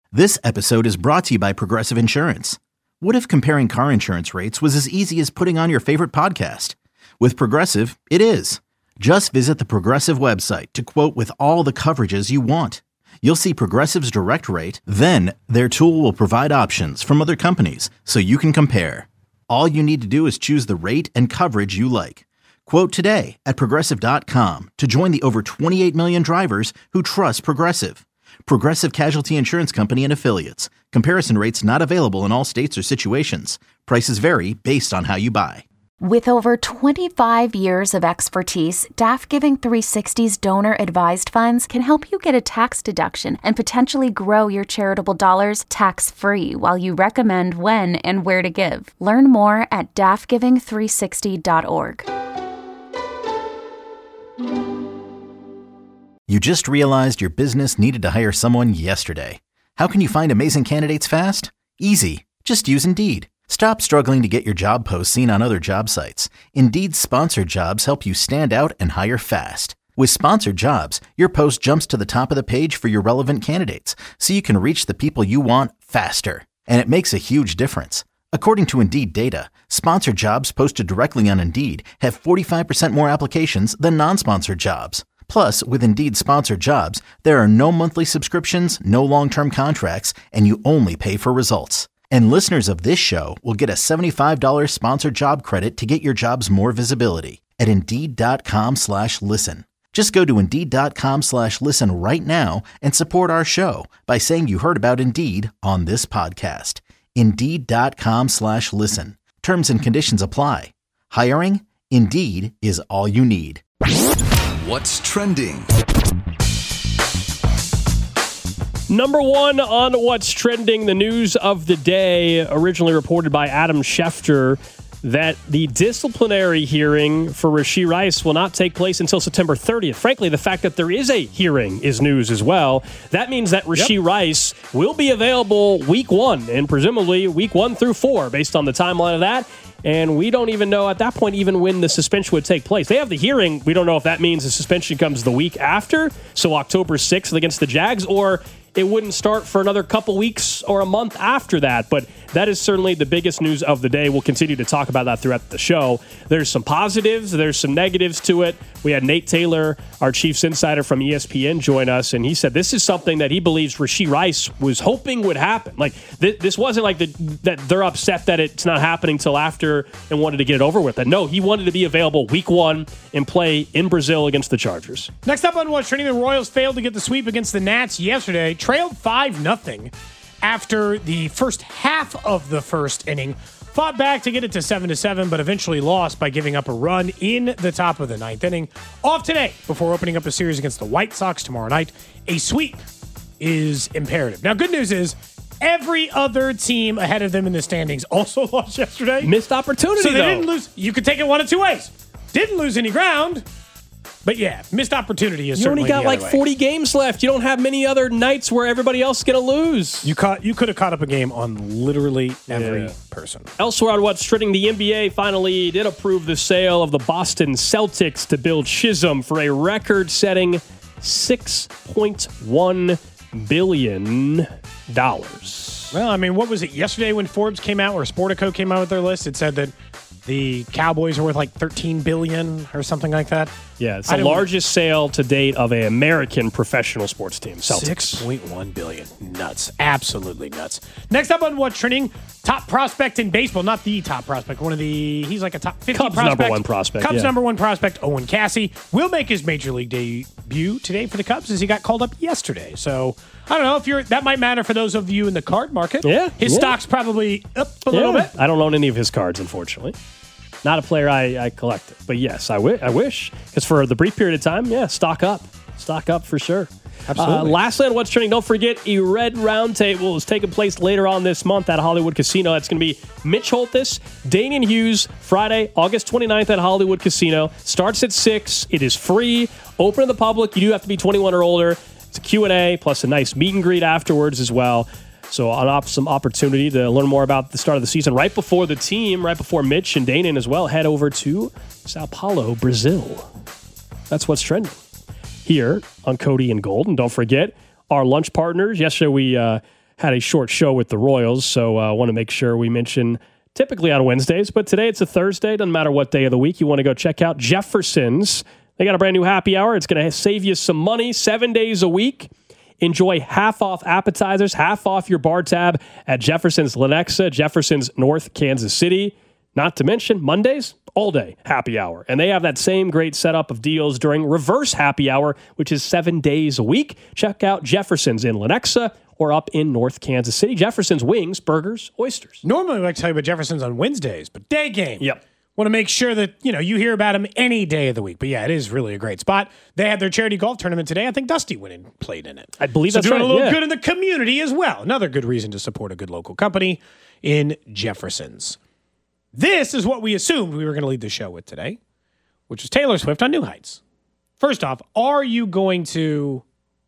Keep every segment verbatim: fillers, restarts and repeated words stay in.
This episode is brought to you by Progressive Insurance. What if comparing car insurance rates was as easy as putting on your favorite podcast? With Progressive, it is. Just visit the Progressive website to quote with all the coverages you want. You'll see Progressive's direct rate, then their tool will provide options from other companies so you can compare. All you need to do is choose the rate and coverage you like. Quote today at progressive dot com to join the over twenty-eight million drivers who trust Progressive. Progressive Casualty Insurance Company and Affiliates. Comparison rates not available in all states or situations. Prices vary based on how you buy. With over twenty-five years of expertise, D A F Giving three sixty's donor-advised funds can help you get a tax deduction and potentially grow your charitable dollars tax-free while you recommend when and where to give. Learn more at D A F giving three sixty dot org. You just realized your business needed to hire someone yesterday. How can you find amazing candidates fast? Easy. Just use Indeed. Stop struggling to get your job posts seen on other job sites. Indeed's sponsored jobs help you stand out and hire fast. With sponsored jobs, your post jumps to the top of the page for your relevant candidates, so you can reach the people you want faster. And it makes a huge difference. According to Indeed data, sponsored jobs posted directly on Indeed have forty-five percent more applications than non-sponsored jobs. Plus, with Indeed sponsored jobs, there are no monthly subscriptions, no long-term contracts, and you only pay for results. And listeners of this show will get a seventy-five dollars sponsored job credit to get your jobs more visibility at Indeed.com slash listen. Just go to Indeed.com slash listen right now and support our show by saying you heard about Indeed on this podcast. Indeed.com slash listen. Terms and conditions apply. Hiring? Indeed is all you need. What's trending? Number one on What's Trending, the news of the day, originally reported by Adam Schefter, that the disciplinary hearing for Rashee Rice will not take place until September thirtieth. Frankly, the fact that there is a hearing is news as well. That means that Rashee yep. Rice will be available week one, and presumably week one through four, based on the timeline of that. And we don't even know at that point even when the suspension would take place. They have the hearing. We don't know if that means the suspension comes the week after, so October sixth against the Jags, or it wouldn't start for another couple weeks or a month after that. But that is certainly the biggest news of the day. We'll continue to talk about that throughout the show. There's some positives. There's some negatives to it. We had Nate Taylor, our Chiefs insider from E S P N, join us, and he said this is something that he believes Rashee Rice was hoping would happen. Like, th- this wasn't like the, that they're upset that it's not happening till after and wanted to get it over with. And no, he wanted to be available week one and play in Brazil against the Chargers. Next up on What's Trending, the Royals failed to get the sweep against the Nats yesterday. Trailed five nothing after the first half of the first inning. Fought back to get it to seven to seven, but eventually lost by giving up a run in the top of the ninth inning. Off today before opening up a series against the White Sox tomorrow night. A sweep is imperative. Now, good news is every other team ahead of them in the standings also lost yesterday. Missed opportunity, So they though. didn't lose. You could take it one of two ways. Didn't lose any ground. But yeah, missed opportunity is you certainly only got the like other way. forty games left. You don't have many other nights where everybody else is going to lose. You caught. You could have caught up a game on literally every Yeah. person. Elsewhere on What's Trending, the N B A finally did approve the sale of the Boston Celtics to Bill Chisholm for a record-setting six point one billion dollars. Well, I mean, what was it yesterday when Forbes came out or Sportico came out with their list? It said that the Cowboys are worth like thirteen billion dollars or something like that. Yeah, it's the largest sale to date of an American professional sports team, Celtics. six point one billion dollars. Nuts. Absolutely nuts. Next up on What's Trending, top prospect in baseball. Not the top prospect. One of the, he's like a top fifty Cubs prospect. number one prospect, Cubs yeah. number one prospect, Owen Cassey, will make his major league debut today for the Cubs as he got called up yesterday. So, I don't know if you're, that might matter for those of you in the card market. Yeah. His yeah. stock's probably up a little Yeah. bit. I don't own any of his cards, unfortunately. Not a player I, I collected. But yes, I, w- I wish. Because for the brief period of time, yeah, stock up. Stock up for sure. Absolutely. Uh, lastly on What's Trending, don't forget a Red Roundtable is taking place later on this month at Hollywood Casino. That's going to be Mitch Holthus, Damian Hughes, Friday, August twenty-ninth at Hollywood Casino. Starts at six. It is free. Open to the public. You do have to be twenty-one or older. It's a Q and A plus a nice meet and greet afterwards as well. So on op- some opportunity to learn more about the start of the season right before the team, right before Mitch and Danon as well, head over to Sao Paulo, Brazil. That's What's Trending here on Cody and Gold. And don't forget our lunch partners. Yesterday we uh, had a short show with the Royals, so I uh, want to make sure we mention typically on Wednesdays, but today it's a Thursday. Doesn't matter what day of the week you want to go check out Jefferson's. They got a brand new happy hour. It's going to save you some money seven days a week. Enjoy half off appetizers, half off your bar tab at Jefferson's Lenexa, Jefferson's North Kansas City. Not to mention Mondays, all day happy hour. And they have that same great setup of deals during reverse happy hour, which is seven days a week. Check out Jefferson's in Lenexa or up in North Kansas City. Jefferson's wings, burgers, oysters. Normally we like to tell you about Jefferson's on Wednesdays, but day game. Yep. Want to make sure that, you know, you hear about them any day of the week. But yeah, it is really a great spot. They had their charity golf tournament today. I think Dusty went and played in it. I believe so that's doing right. a little yeah. good in the community as well. Another good reason to support a good local company in Jefferson's. This is what we assumed we were going to lead the show with today, which is Taylor Swift on New Heights. First off, are you going to,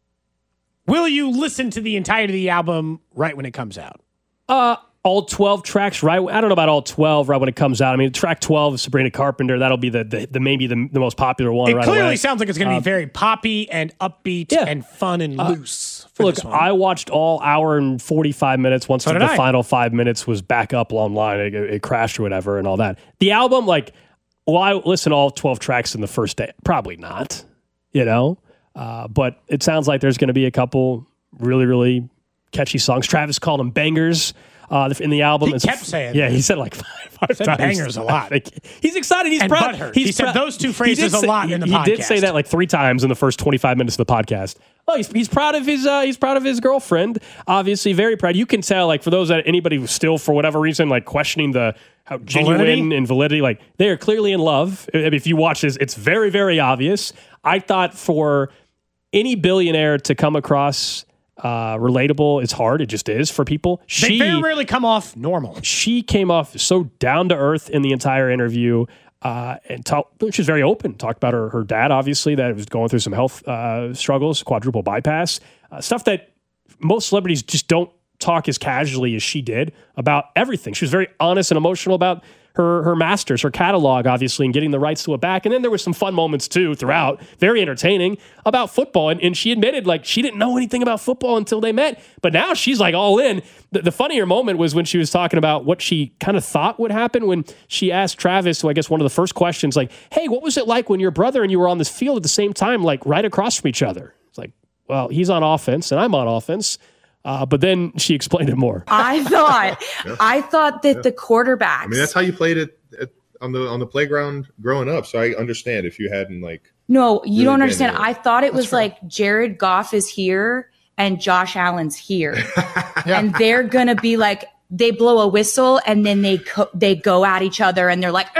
will you listen to the entirety of the album right when it comes out? Uh, all twelve tracks, right? I don't know about all twelve right when it comes out. I mean, track twelve is Sabrina Carpenter. That'll be the, the, the maybe the, the most popular one it right clearly away. sounds like it's going to Um, be very poppy and upbeat yeah. and fun and Uh, loose. For Look, this one. I watched all hour and forty-five minutes. Once So the did I. final five minutes was back up online, it, it crashed or whatever and all that. The album, like, will I listen to all twelve tracks in the first day? Probably not, you know? Uh, but it sounds like there's going to be a couple really, really catchy songs. Travis called them bangers. Uh, in the album, He It's- kept saying yeah, that. he said like five, five Said times. bangers a lot. Like, he's excited. He's And proud. butthurt. He's He said proud. those two He phrases did a say- lot in the he, He did say podcast. that like three times in the first twenty-five minutes of the podcast. Oh, he's he's proud of his uh, he's proud of his girlfriend. Obviously, very proud. You can tell, like, for those that anybody who's still for whatever reason like questioning the how genuine Validity? and validity, like they are clearly in love. I mean, if you watch this, it's very very obvious. I thought for any billionaire to come across uh, relatable, it's hard. It just is for people. They She very rarely come off normal. she came off so down to earth in the entire interview. Uh, and talk, she was very open. Talked about her her dad, obviously, that was going through some health uh, struggles, quadruple bypass, uh, stuff that most celebrities just don't talk as casually as she did about everything. She was very honest and emotional about her her masters, her catalog, obviously, and getting the rights to it back. And then there was some fun moments too throughout, very entertaining about football. And, and she admitted like she didn't know anything about football until they met, but now she's like all in. The, the funnier moment was when she was talking about what she kind of thought would happen when she asked Travis, who I guess one of the first questions, like, "Hey, what was it like when your brother and you were on this field at the same time, like right across from each other?" It's like, well, he's on offense and I'm on offense. Uh, but then she explained it more. I thought, yeah. I thought that yeah. the quarterbacks. I mean, that's how you played it at, on the on the playground growing up. So I understand if you hadn't like. No, you really don't understand. There. I thought it was right. like Jared Goff is here and Josh Allen's here, yeah. and they're gonna be like they blow a whistle and then they co- they go at each other and they're like,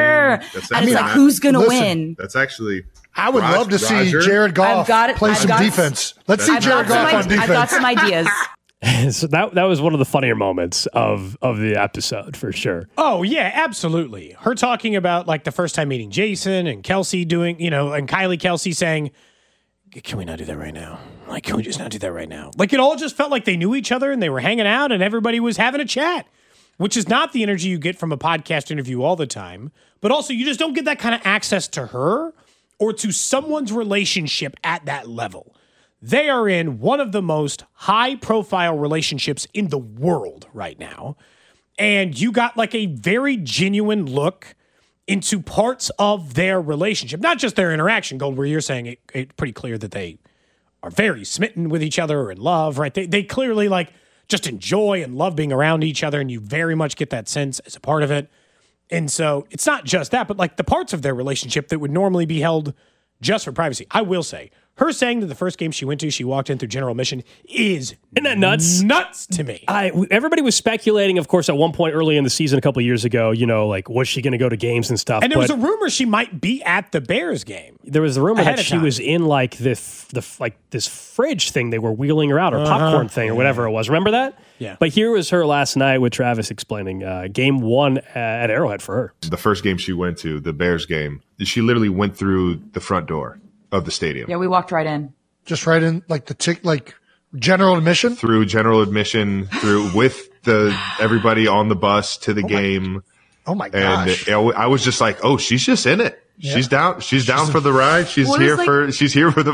I mean, and it's like who's gonna listen, win? That's actually. I would Raj, love to Roger. see Jared Goff got it, play I've some got, defense. Let's see I've Jared Goff on defense. I've got some ideas. So that that was one of the funnier moments of of the episode for sure. Oh yeah, absolutely. Her talking about like the first time meeting Jason and Kelsey doing, you know, and Kylie Kelsey saying, "Can we not do that right now? Like, can we just not do that right now?" Like it all just felt like they knew each other and they were hanging out and everybody was having a chat, which is not the energy you get from a podcast interview all the time. But also, you just don't get that kind of access to her or to someone's relationship at that level. They are in one of the most high-profile relationships in the world right now. And you got like a very genuine look into parts of their relationship, not just their interaction, Gold, where you're saying it, it's pretty clear that they are very smitten with each other or in love, right? They, they clearly like just enjoy and love being around each other, and you very much get that sense as a part of it. And so it's not just that, but like the parts of their relationship that would normally be held just for privacy. I will say, her saying that the first game she went to, she walked in through general admission is Isn't that nuts? Nuts to me. I, everybody was speculating, of course, at one point early in the season a couple of years ago, you know, like, was she going to go to games and stuff? And there but was a rumor she might be at the Bears game. There was a rumor Ahead that of she time. was in like this, the like this fridge thing they were wheeling her out, or Uh-huh. popcorn thing, or whatever it was. Remember that? Yeah. But here was her last night with Travis explaining uh, game one at Arrowhead for her. The first game she went to, the Bears game, she literally went through the front door of the stadium. Yeah, we walked right in. Just right in, like the tick, like general admission. Through general admission, through with the everybody on the bus to the Oh my- game. Oh my And gosh! it, I was just like, oh, she's just in it. Yeah. She's down. She's down for the ride. She's Well, here it's like- for. She's here for the fun.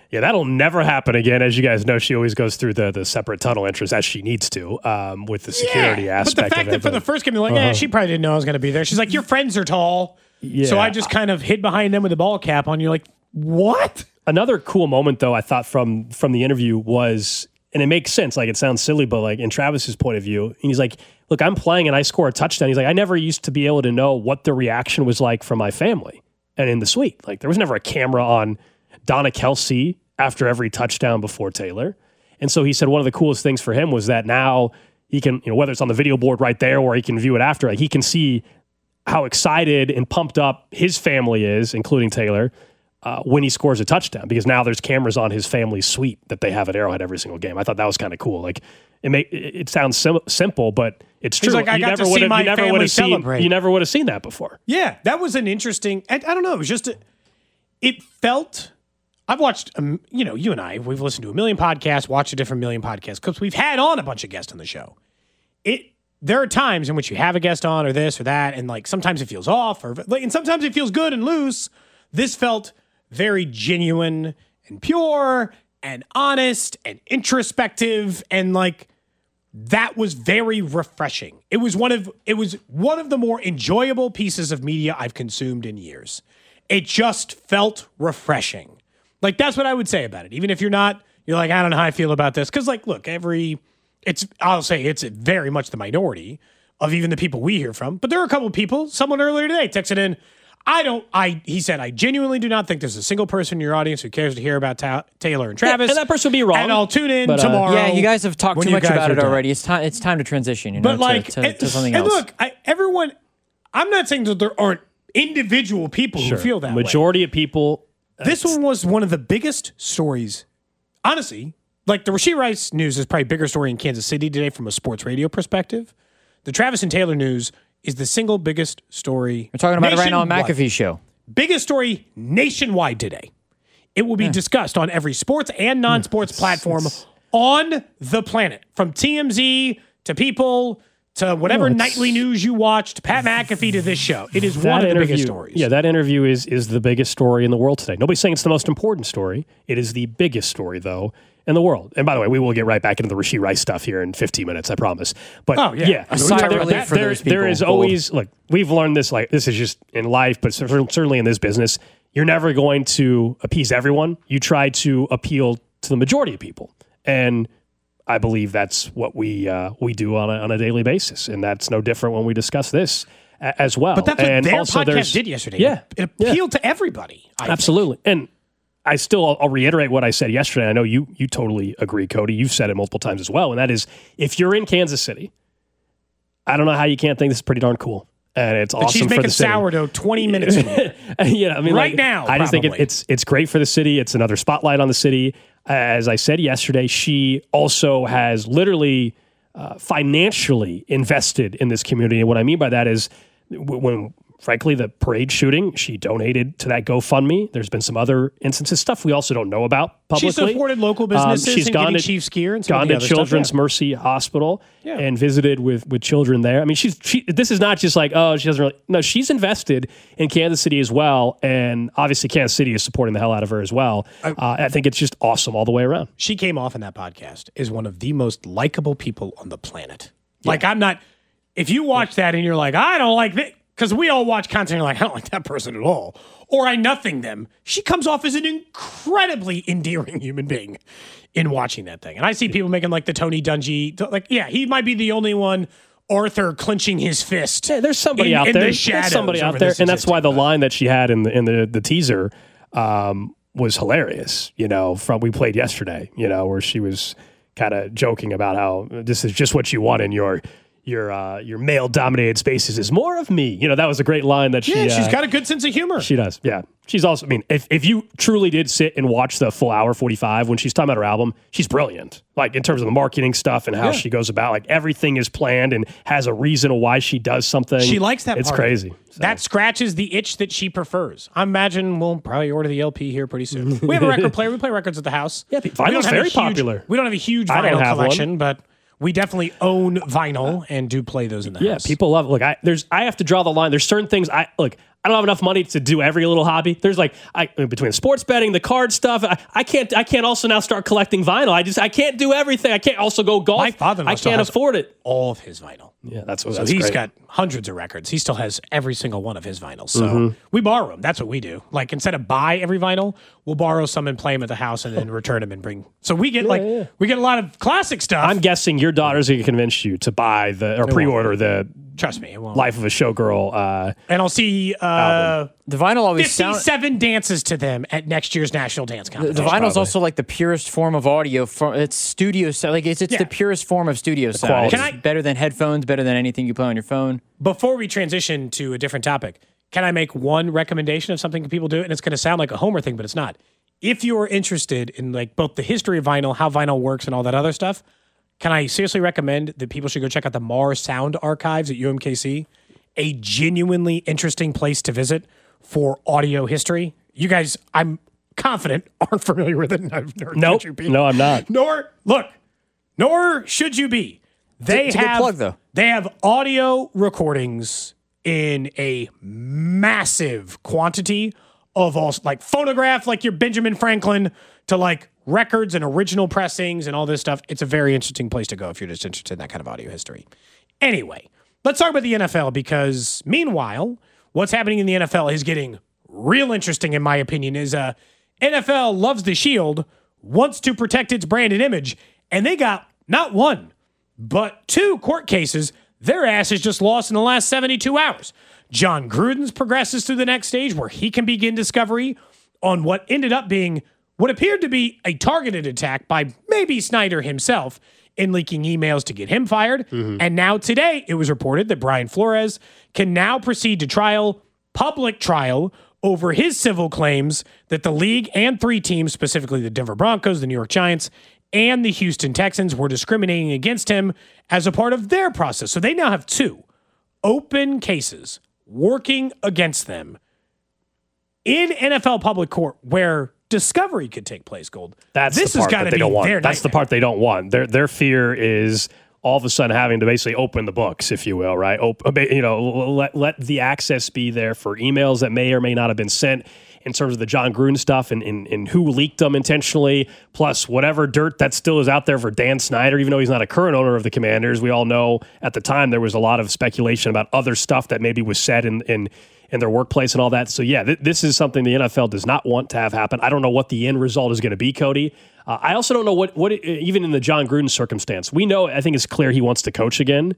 Yeah, that'll never happen again. As you guys know, she always goes through the, the separate tunnel entrance as she needs to um, with the security yeah, aspect. But the fact of that it, for the first game, they're like, uh-huh. eh, she probably didn't know I was going to be there. She's like, your friends are tall. Yeah. So I just kind of hid behind them with a ball cap on. You're like, what? Another cool moment, though, I thought from from the interview was, and it makes sense, like it sounds silly, but like in Travis's point of view, and he's like, look, I'm playing and I score a touchdown. He's like, I never used to be able to know what the reaction was like from my family and in the suite. Like there was never a camera on Donna Kelsey after every touchdown before Taylor. And so he said one of the coolest things for him was that now he can, you know, whether it's on the video board right there or he can view it after, like he can see how excited and pumped up his family is, including Taylor, uh, when he scores a touchdown, because now there's cameras on his family's suite that they have at Arrowhead every single game. I thought that was kind of cool. Like it make it sounds sim- simple, but it's true. He's like, I you got never to see my you never family seen, celebrate. You never would have seen that before. Yeah, that was an interesting, I, I don't know, it was just, a, it felt, I've watched, um, you know, you and I, we've listened to a million podcasts, watched a different million podcasts, because we've had on a bunch of guests on the show. It There are times in which you have a guest on or this or that, and like sometimes it feels off, or and sometimes it feels good and loose. This felt very genuine and pure and honest and introspective, and like that was very refreshing. It was one of it was one of the more enjoyable pieces of media I've consumed in years. It just felt refreshing. Like that's what I would say about it. Even if you're not, you're like, I don't know how I feel about this, because like, look, every it's I'll say it's very much the minority of even the people we hear from, but there are a couple of people. Someone earlier today texted in, I don't, I, he said, I genuinely do not think there's a single person in your audience who cares to hear about ta- Taylor and Travis. Yeah, and that person would be wrong. And I'll tune in but, uh, tomorrow. Yeah, you guys have talked too much about it done. already. It's time, it's time to transition, you know, but like, to, to, and, to something and else. look, I, everyone, I'm not saying that there aren't individual people Sure. who feel that Majority way. of people. This one was one of the biggest stories, honestly. Like the Rashee Rice news is probably a bigger story in Kansas City today from a sports radio perspective. The Travis and Taylor news is the single biggest story. We're talking about it right now on nationwide. McAfee's show. Biggest story nationwide today. It will be yeah. discussed on every sports and non-sports it's, platform it's, on the planet, from T M Z to People to whatever no, nightly news you watched, Pat McAfee to this show. It is one of the biggest stories. Yeah, that interview is is the biggest story in the world today. Nobody's saying it's the most important story. It is the biggest story, though, in the world. And by the way, we will get right back into the Rashee Rice stuff here in fifteen minutes, I promise. But oh, yeah, yeah aside, there, there, there, there is always, look, we've learned this, like, this is just in life, but certainly in this business, you're never going to appease everyone. You try to appeal to the majority of people. And I believe that's what we uh, we do on a, on a daily basis. And that's no different when we discuss this a, as well. But that's what and their also podcast did yesterday. Yeah. It appealed yeah. to everybody. I Absolutely. Think. And I still, I'll, I'll reiterate what I said yesterday. I know you you totally agree, Cody. You've said it multiple times as well. And that is, if you're in Kansas City, I don't know how you can't think this is pretty darn cool. And it's but awesome she's for the city. making sourdough twenty minutes from here. Yeah, I mean, right like, now, I just probably. think it, it's it's great for the city. It's another spotlight on the city. As I said yesterday, she also has literally uh, financially invested in this community. And what I mean by that is when, frankly, the parade shooting, she donated to that GoFundMe. There's been some other instances, stuff we also don't know about publicly. She supported local businesses um, she's and gone getting to, Chiefs gear and some gone of the to other Children's stuff, yeah. Mercy Hospital yeah. and visited with, with children there. I mean, she's she, this is not just like, oh, she doesn't really. No, she's invested in Kansas City as well. And obviously, Kansas City is supporting the hell out of her as well. I, uh, I think it's just awesome all the way around. She came off in that podcast as one of the most likable people on the planet. Yeah. Like, I'm not, if you watch that and you're like, I don't like that. Because we all watch content and you're like, I don't like that person at all. Or I nothing them. She comes off as an incredibly endearing human being in watching that thing. And I see people making like the Tony Dungy, like, yeah, he might be the only one, Arthur clenching his fist. Yeah, there's somebody in, out in there. The there's somebody out there. And that's why the but. line that she had in the in the, the teaser um, was hilarious, you know, from we played yesterday, you know, where she was kind of joking about how this is just what you want in your your uh, your male-dominated spaces is more of me. You know, that was a great line that she... Yeah, she's uh, got a good sense of humor. She does, yeah. She's also... I mean, if, if you truly did sit and watch the full hour forty-five when she's talking about her album, she's brilliant. Like, in terms of the marketing stuff and how yeah. she goes about, like, everything is planned and has a reason of why she does something. She likes that It's part. crazy. So. That scratches the itch that she prefers. I imagine we'll probably order the L P here pretty soon. We have a record player. We play records at the house. Yeah, vinyl's very huge, popular. We don't have a huge I don't vinyl have collection, one. but... We definitely own vinyl and do play those in the yeah, house. people love it. Look, I there's I have to draw the line. There's certain things I look, I don't have enough money to do every little hobby. There's like I, between sports betting, the card stuff. I, I can't. I can't also now start collecting vinyl. I just I can't do everything. I can't also go golf. My father-in-law I can't afford it. All of his vinyl. Yeah, that's what. So that's he's great. got hundreds of records. He still has every single one of his vinyls. So Mhm. we borrow them. That's what we do. Like instead of buy every vinyl, we'll borrow some and play them at the house, and then return them and bring. So we get like yeah. we get a lot of classic stuff. I'm guessing your daughter's going to convince you to buy the or It pre-order won't. the. Trust me, it won't. Life of a Showgirl. Uh, and I'll see uh, the vinyl always sound- fifty-seven dances to them at next year's National Dance The, Competition. the vinyl's also like the purest form of audio. For, it's studio sound. Like it's it's Yeah. the purest form of studio sound. It's Can I- better than headphones. Better than anything you play on your phone. Before we transition to a different topic, can I make one recommendation of something people do? And it's going to sound like a Homer thing, but it's not. If you are interested in like both the history of vinyl, how vinyl works, and all that other stuff, can I seriously recommend that people should go check out the Mars Sound Archives at U M K C? A genuinely interesting place to visit for audio history. You guys, I'm confident, aren't familiar with it. Nor nope. should you be. No, I'm not. Nor look, nor should you be. They It's a good have plug, though. They have audio recordings in a massive quantity of all like phonograph, like your Benjamin Franklin, to like records and original pressings and all this stuff. It's a very interesting place to go if you're just interested in that kind of audio history. Anyway, let's talk about the N F L because meanwhile, what's happening in the N F L is getting real interesting, in my opinion, is uh, N F L loves the shield, wants to protect its brand and image, and they got not one, but two court cases their ass has just lost in the last seventy-two hours. John Gruden's progresses through the next stage where he can begin discovery on what ended up being what appeared to be a targeted attack by maybe Snyder himself in leaking emails to get him fired. Mm-hmm. And now today it was reported that Brian Flores can now proceed to trial, public trial, over his civil claims that the league and three teams, specifically the Denver Broncos, the New York Giants, and the Houston Texans, were discriminating against him as a part of their process. So they now have two open cases working against them in N F L public court where discovery could take place, Gold. That's this the has part got that to they be don't want. their That's the nightmare. part they don't want. Their their fear is all of a sudden having to basically open the books, if you will, right? Op- you know, let let the access be there for emails that may or may not have been sent in terms of the John Gruden stuff and, and, and who leaked them intentionally, plus whatever dirt that still is out there for Dan Snyder, even though he's not a current owner of the Commanders. We all know at the time there was a lot of speculation about other stuff that maybe was said in in, in their workplace and all that. So, yeah, th- this is something the N F L does not want to have happen. I don't know what the end result is going to be, Cody. Uh, I also don't know what, what it, even in the John Gruden circumstance, we know, I think it's clear he wants to coach again.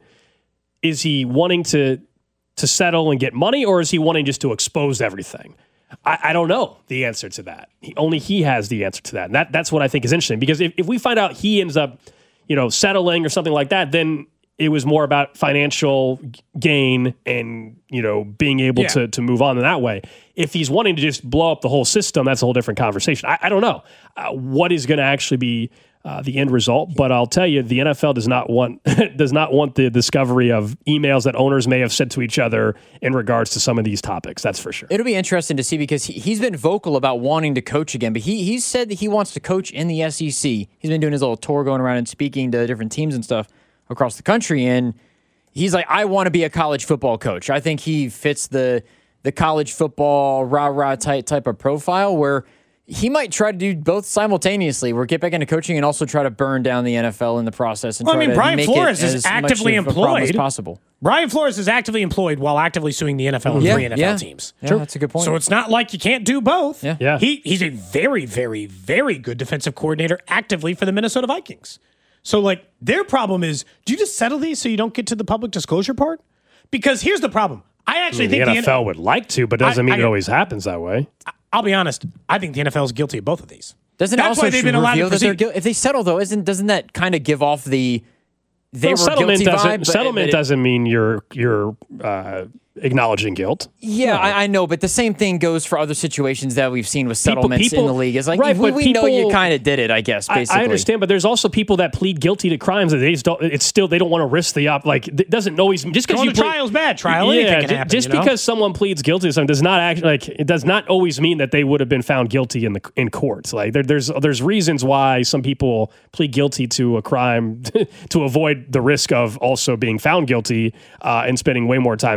Is he wanting to to settle and get money, or is he wanting just to expose everything? I, I don't know the answer to that. He, only he has the answer to that. And that, that's what I think is interesting, because if, if we find out he ends up, you know, settling or something like that, then it was more about financial gain and, you know, being able Yeah. to, to move on in that way. If he's wanting to just blow up the whole system, that's a whole different conversation. I, I don't know uh, what is going to actually be uh, the end result, but I'll tell you, the N F L does not want does not want the discovery of emails that owners may have sent to each other in regards to some of these topics. That's for sure. It'll be interesting to see because he, he's been vocal about wanting to coach again, but he he's said that he wants to coach in the S E C. He's been doing his little tour going around and speaking to different teams and stuff across the country, and he's like, I want to be a college football coach. I think he fits the the college football rah-rah type, type of profile where he might try to do both simultaneously, where get back into coaching and also try to burn down the N F L in the process. And Well, I try mean, to Brian make Flores it is as actively much of a problem as employed. possible. Brian Flores is actively employed while actively suing the N F L and Yeah, three N F L yeah. teams. Yeah, that's a good point. So it's not like you can't do both. Yeah. Yeah. He he's a very, very, very good defensive coordinator actively for the Minnesota Vikings. So like their problem is, do you just settle these so you don't get to the public disclosure part? Because here's the problem. I actually I mean, think the the N F L would like to, but doesn't I- mean I- it always happens that way. I'll be honest. I think the N F L is guilty of both of these. Doesn't That's it also why they've been allowed to reveal that they're proceed. guilty? If they settle, though, isn't doesn't that kind of give off the they Well, were settlement guilty doesn't vibe? but- settlement but it- doesn't mean you're you're uh, acknowledging guilt. Yeah, I, I know, but the same thing goes for other situations that we've seen with settlements people- in the league. It's like right, we, but we know you people- kind of did it, I guess. I, Basically, I understand, but there's also people that plead guilty to crimes that they just don't. It's still they don't want to risk the op. Like it doesn't always just because Going you to plead- trial's bad. Trial, Yeah, anything can ju- happen, just you know? because someone pleads guilty to something does not act like it does not always mean that they would have been found guilty in the in court. Like there, there's there's reasons why some people plead guilty to a crime to avoid the risk of also being found guilty uh, and spending way more time in prison. Like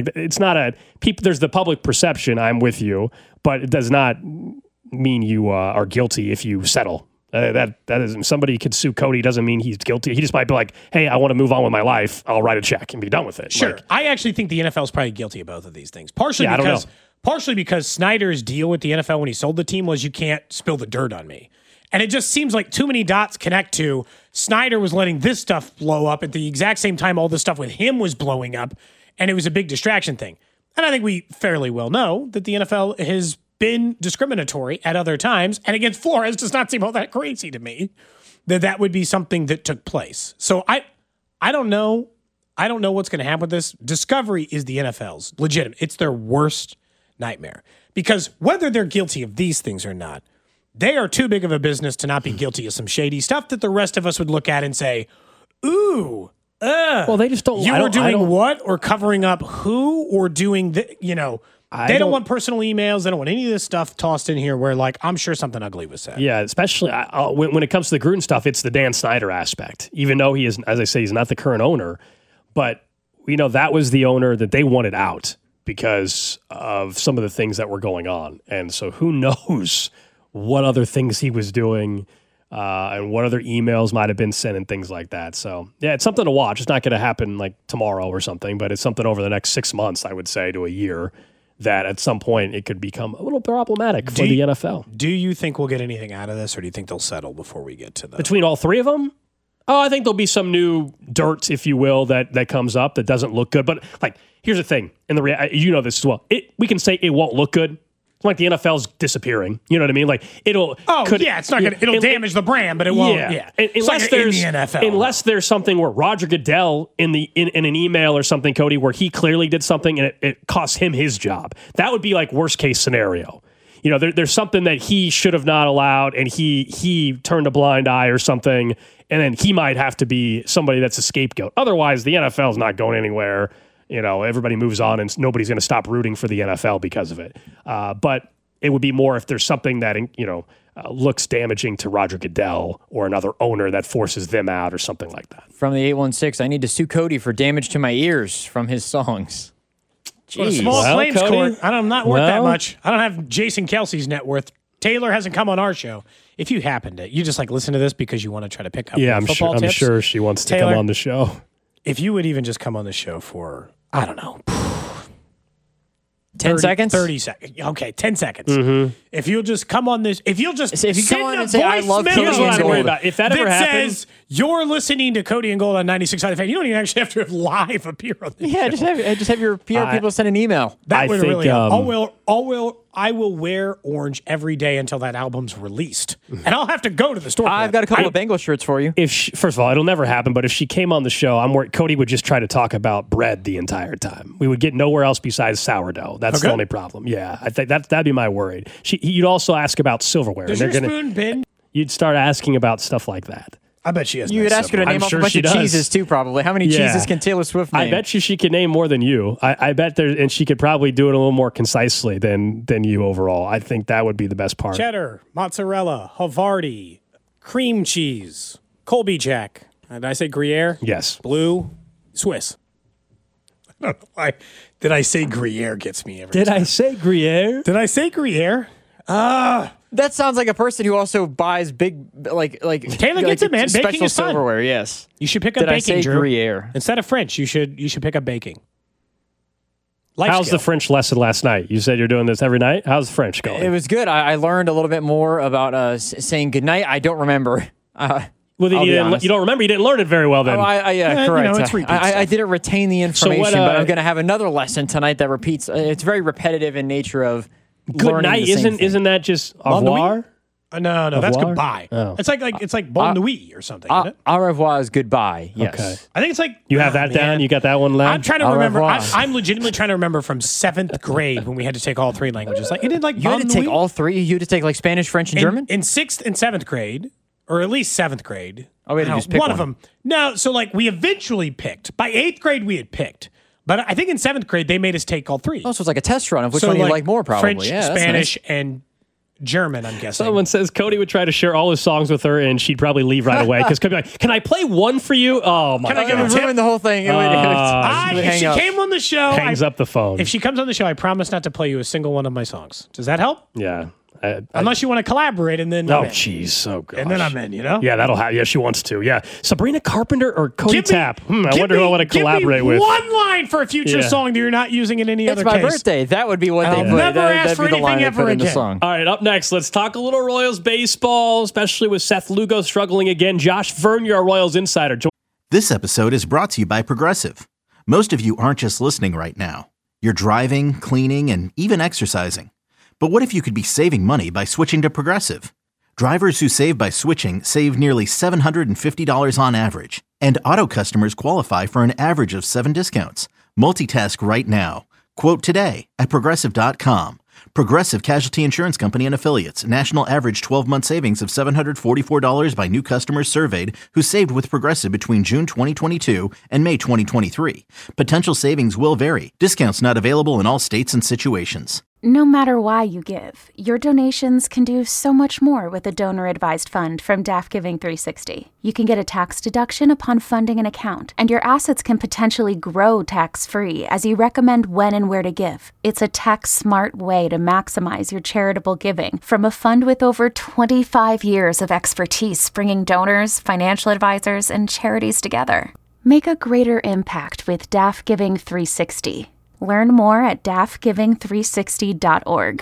it's not a people. There's the public perception. I'm with you, but it does not mean you uh, are guilty if you settle. Uh, that that isn't. Somebody could sue Cody doesn't mean he's guilty. He just might be like, hey, I want to move on with my life. I'll write a check and be done with it. Sure. Like, I actually think the N F L is probably guilty of both of these things. Partially Yeah, I don't because know. partially because Snyder's deal with the N F L when he sold the team was you can't spill the dirt on me. And it just seems like too many dots connect to Snyder was letting this stuff blow up at the exact same time all this stuff with him was blowing up, and it was a big distraction thing. And I think we fairly well know that the N F L has been discriminatory at other times, and against Flores does not seem all that crazy to me that that would be something that took place. So I I don't know. I don't know what's going to happen with this. Discovery is the N F L's legitimate. It's their worst nightmare because whether they're guilty of these things or not, they are too big of a business to not be guilty of some shady stuff that the rest of us would look at and say, ooh, uh, well, they just don't. you I were don't, I doing don't, what or covering up who or doing the, you know, I they don't, don't- want personal emails. They don't want any of this stuff tossed in here where like, I'm sure something ugly was said. Yeah, especially I, I, when, when it comes to the Gruden stuff, it's the Dan Snyder aspect. Even though he is, as I say, he's not the current owner, but you know that was the owner that they wanted out because of some of the things that were going on, and so who knows what other things he was doing uh, and what other emails might have been sent and things like that. So yeah, it's something to watch. It's not going to happen like tomorrow or something, but it's something over the next six months, I would say, to a year. That at some point it could become a little problematic for Do the you- N F L. Do you think we'll get anything out of this, or do you think they'll settle before we get to the Between all three of them? Oh, I think there'll be some new dirt, if you will, that that comes up that doesn't look good. But like, here's the thing, and the rea- you know this as well. It we can say it won't look good. It's like the N F L's disappearing. You know what I mean? Like it'll. Oh could, yeah, it's not gonna. It'll and- damage the brand, but it won't. Yeah, Yeah, And- It's unless like there's in the N F L. unless there's something where Roger Goodell in the in, in an email or something, Cody, where he clearly did something and it, it cost him his job. That would be like worst case scenario. You know, there, there's something that he should have not allowed, and he he turned a blind eye or something, and then he might have to be somebody that's a scapegoat. Otherwise, the N F L is not going anywhere. You know, everybody moves on, and nobody's going to stop rooting for the N F L because of it. Uh, but it would be more if there's something that, you know, uh, looks damaging to Roger Goodell or another owner that forces them out or something like that. From the eight one six, I need to sue Cody for damage to my ears from his songs. Go to Jeez. small Well, claims Cody, court. I don't, I'm not worth that well- much. I don't have Jason Kelsey's net worth. Taylor hasn't come on our show. If you happen to, you just like listen to this because you want to try to pick up Yeah, more I'm sure. football I'm tips. sure she wants to Taylor? come on the show. If you would even just come on the show for, I don't know, ten thirty seconds? thirty seconds. Okay, ten seconds. Mm-hmm. If you'll just come on this, if you'll just So if you send come on a and say, "I love voicemail Cody Here's what and I'm worried Gold." about. If that ever that happens, says you're listening to Cody and Gold on ninety-six point five fan, you don't even actually have to have live appear on the Yeah, show. just have just have your P R I- people send an email. That I would think, really help. um, I will, I will, I will wear orange every day until that album's released, and I'll have to go to the store. for I've that. got a couple I- of Bengal shirts for you. if she, first of all, it'll never happen. But if she came on the show, I'm worried Cody would just try to talk about bread the entire time. We would get nowhere else besides sourdough. That's Okay. the only problem. Yeah, I think that that'd be my worry. She, you'd also ask about silverware. Does and your they're gonna, spoon bend? You'd start asking about stuff like that. I bet she has. You nice would ask her to silverware. name I'm off sure a bunch she of does. cheeses too, probably. How many Yeah. cheeses can Taylor Swift name? I bet you she could name more than you. I, I bet there, and she could probably do it a little more concisely than than you overall. I think that would be the best part. Cheddar, mozzarella, Havarti, cream cheese, Colby Jack. Uh, Did I say Gruyere? Yes. Blue, Swiss. I don't know why. Did I say Gruyere gets me every Did time. I say Gruyere? Did I say Gruyere? Ah, That sounds like a person who also buys big, like like Taylor like gets it, man. Special Baking is fun. silverware. Yes. you should pick up Did I baking, say Drew. Gruyere? Instead of French, you should you should pick up baking. Life How's skill. the French lesson last night? You said you're doing this every night. How's the French going? It was good. I, I learned a little bit more about uh, s- saying goodnight. I don't remember. Uh, well, then I'll you, be didn't, honest. you don't remember. You didn't learn it very well then. Oh, I, I, yeah, Yeah, you correct. know, it's repeat I, I, I stuff. didn't retain the information, what, but uh, I'm going to have another lesson tonight that repeats. Uh, it's very repetitive in nature of Good learning night the same isn't thing. isn't that just au Bon nuit? revoir? Uh, no, no, that's Revoir? goodbye. Oh. It's like like it's like bon nuit or something. Au, isn't it? au revoir is goodbye. Yes. Okay. I think it's like You have ah, that down? man. You got that one left? I'm trying to Au remember. I, revoir. I'm legitimately trying to remember from seventh grade when we had to take all three languages. Like it did like You had to bon take nuit. all three. You had to take like Spanish, French, and in, German. in sixth and seventh grade, or at least seventh grade. Oh, we had to I don't just know, pick one of one. them. No, so like we eventually picked. By eighth grade, we had picked, but I think in seventh grade they made us take all three. Oh, so it's like a test run of which so one you like like more, probably. French, yeah, that's Spanish, nice. and German, I'm guessing. Someone says Cody would try to share all his songs with her, and she'd probably leave right away because Cody would be like, "Can I play one for you?" Oh my! Can I God. give a tip? Ruin the whole thing. It would, it would, I, it would if hang she up. came on the show, Hangs I, up the phone. If she comes on the show, I promise not to play you a single one of my songs. Does that help? Yeah. I, I, Unless you want to collaborate, and then oh, I'm in. jeez, so good. And then I'm in, you know? Yeah, that'll happen. Yeah, she wants to. Yeah. Sabrina Carpenter or Cody Give me- Tapp? Hmm, I give wonder me- who I want to collaborate give me with. One line for a future Yeah. song that you're not using in any It's other my case. birthday. That would be what I'll they put. never that, ask that'd for be the line anything they ever put in the again. song. All right, up next, let's talk a little Royals baseball, especially with Seth Lugo struggling again. Josh Vernier, our Royals insider. Jo- This episode is brought to you by Progressive. Most of you aren't just listening right now. You're driving, cleaning, and even exercising. But what if you could be saving money by switching to Progressive? Drivers who save by switching save nearly seven hundred fifty dollars on average. And auto customers qualify for an average of seven discounts. Multitask right now. Quote today at Progressive dot com. Progressive Casualty Insurance Company and Affiliates. National average twelve-month savings of seven hundred forty-four dollars by new customers surveyed who saved with Progressive between June twenty twenty-two and May twenty twenty-three. Potential savings will vary. Discounts not available in all states and situations. No matter why you give, your donations can do so much more with a donor-advised fund from D A F Giving three sixty. You can get a tax deduction upon funding an account, and your assets can potentially grow tax-free as you recommend when and where to give. It's a tax-smart way to maximize your charitable giving from a fund with over twenty-five years of expertise bringing donors, financial advisors, and charities together. Make a greater impact with D A F Giving three sixty. Learn more at D A F giving three sixty dot org.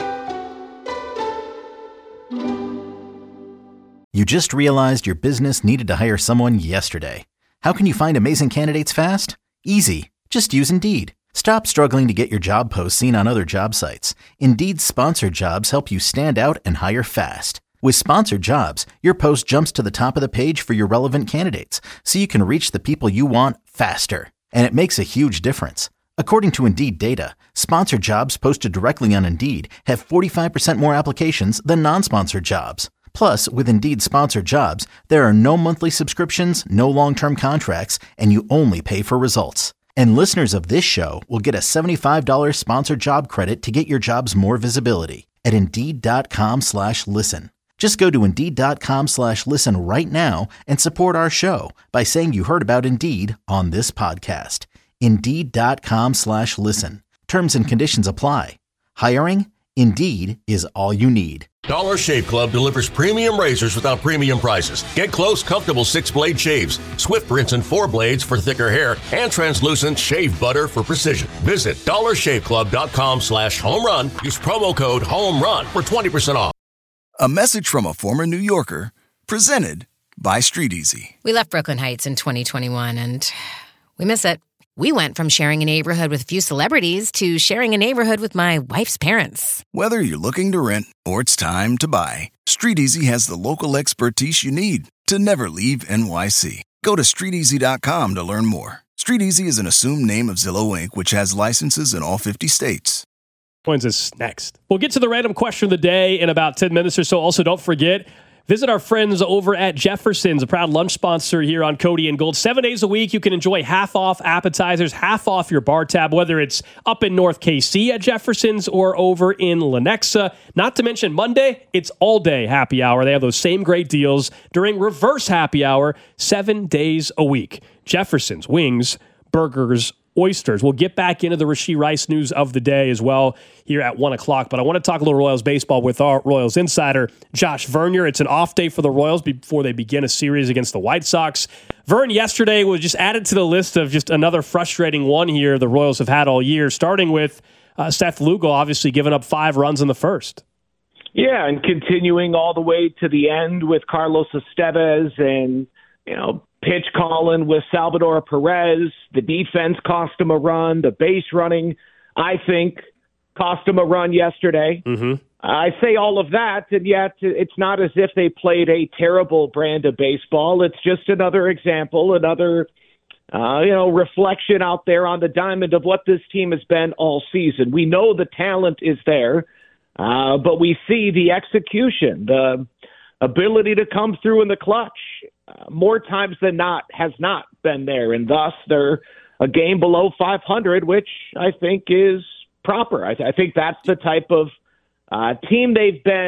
You just realized your business needed to hire someone yesterday. How can you find amazing candidates fast? Easy. Just use Indeed. Stop struggling to get your job posts seen on other job sites. Indeed's sponsored jobs help you stand out and hire fast. With sponsored jobs, your post jumps to the top of the page for your relevant candidates, so you can reach the people you want faster. And it makes a huge difference. According to Indeed data, sponsored jobs posted directly on Indeed have forty-five percent more applications than non-sponsored jobs. Plus, with Indeed sponsored jobs, there are no monthly subscriptions, no long-term contracts, and you only pay for results. And listeners of this show will get a seventy-five dollars sponsored job credit to get your jobs more visibility at Indeed.com slash listen. Just go to Indeed.com slash listen right now and support our show by saying you heard about Indeed on this podcast. Indeed.com slash listen. Terms and conditions apply. Hiring? Indeed is all you need. Dollar Shave Club delivers premium razors without premium prices. Get close, comfortable six-blade shaves, Swift rinse and four blades for thicker hair, and translucent shave butter for precision. Visit dollarshaveclub.com slash home run. Use promo code home run for twenty percent off. A message from a former New Yorker, presented by Street Easy. We left Brooklyn Heights in twenty twenty-one, and we miss it. We went from sharing a neighborhood with a few celebrities to sharing a neighborhood with my wife's parents. Whether you're looking to rent or it's time to buy, Street Easy has the local expertise you need to never leave N Y C. Go to street easy dot com to learn more. Street Easy is an assumed name of Zillow Incorporated, which has licenses in all fifty states. Points is next. We'll get to the random question of the day in about ten minutes or so. Also, don't forget, visit our friends over at Jefferson's, a proud lunch sponsor here on Cody and Gold. Seven days a week, you can enjoy half off appetizers, half off your bar tab, whether it's up in North K C at Jefferson's or over in Lenexa. Not to mention Monday, it's all day happy hour. They have those same great deals during reverse happy hour, seven days a week. Jefferson's, wings, burgers, oysters. We'll get back into the Rashee Rice news of the day as well here at one o'clock. But I want to talk a little Royals baseball with our Royals insider, Josh Vernier. It's an off day for the Royals before they begin a series against the White Sox. Vern yesterday was just added to the list of just another frustrating one here the Royals have had all year, starting with uh, Seth Lugo obviously giving up five runs in the first. Yeah, and continuing all the way to the end with Carlos Estevez and, you know, pitch calling with Salvador Perez. The defense cost him a run. The base running, I think, cost him a run yesterday. Mm-hmm. I say all of that, and yet it's not as if they played a terrible brand of baseball. It's just another example, another uh, you know, reflection out there on the diamond of what this team has been all season. We know the talent is there, uh, but we see the execution, the ability to come through in the clutch, uh, more times than not has not been there, and thus they're a game below five hundred, which I think is proper. I, th- I think that's the type of uh, team they've been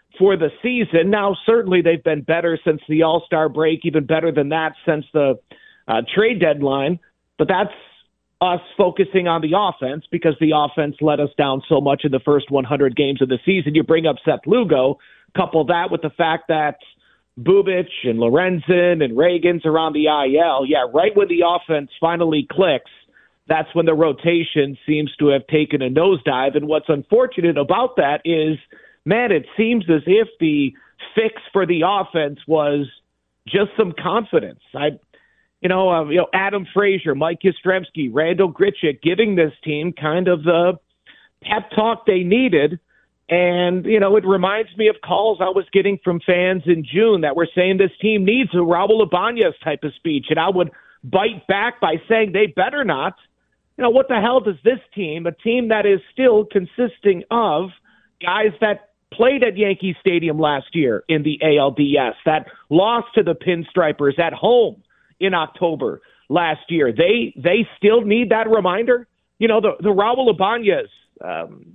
for the season. Now, certainly they've been better since the All-Star break, even better than that since the uh, trade deadline. But that's us focusing on the offense because the offense let us down so much in the first one hundred games of the season. You bring up Seth Lugo, couple that with the fact that Bubic and Lorenzen and Reagan's are on the I L. Yeah, right when the offense finally clicks, that's when the rotation seems to have taken a nosedive. And what's unfortunate about that is, man, it seems as if the fix for the offense was just some confidence. I, you know, uh, you know, Adam Frazier, Mike Yastrzemski, Randall Grichuk giving this team kind of the pep talk they needed. And, you know, it reminds me of calls I was getting from fans in June that were saying this team needs a Raul Ibanez type of speech. And I would bite back by saying they better not. You know, what the hell does this team, a team that is still consisting of guys that played at Yankee Stadium last year in the A L D S, that lost to the Pinstripers at home in October last year. They they still need that reminder. You know, the, the Raul Ibanez, um,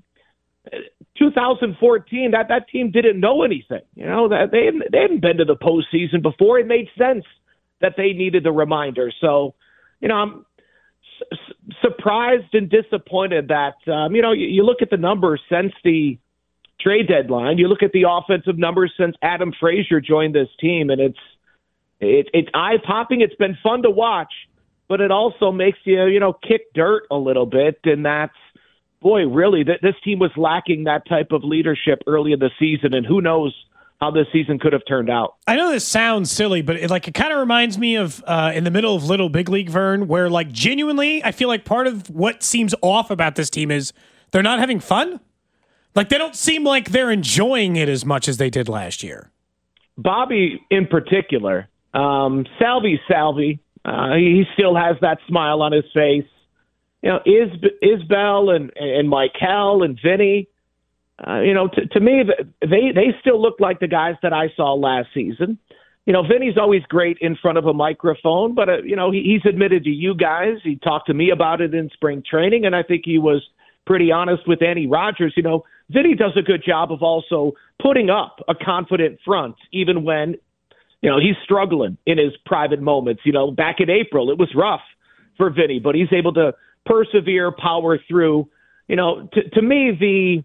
two thousand fourteen, that, that team didn't know anything. You know, that they hadn't, they hadn't been to the postseason before. It made sense that they needed the reminder. So, you know, I'm s- surprised and disappointed that, um, you know, you, you look at the numbers since the trade deadline, you look at the offensive numbers since Adam Frazier joined this team, and it's it, it's eye-popping. It's been fun to watch, but it also makes you, you know, kick dirt a little bit, and that's, boy, really, th- this team was lacking that type of leadership early in the season, and who knows how this season could have turned out. I know this sounds silly, but it, like, it kind of reminds me of uh, in the middle of Little Big League, Vern, where, like, genuinely, I feel like part of what seems off about this team is they're not having fun. Like, they don't seem like they're enjoying it as much as they did last year. Bobby, in particular, um, Salvi Salvi, uh, he still has that smile on his face. You know, Is Isbell and and Michael and Vinny, uh, you know, to, to me, they they still look like the guys that I saw last season. You know, Vinny's always great in front of a microphone, but, uh, you know, he, he's admitted to you guys. He talked to me about it in spring training, and I think he was pretty honest with Andy Rogers. You know, Vinny does a good job of also putting up a confident front, even when, you know, he's struggling in his private moments. You know, back in April, it was rough for Vinny, but he's able to persevere, power through. You know, to, to me, the,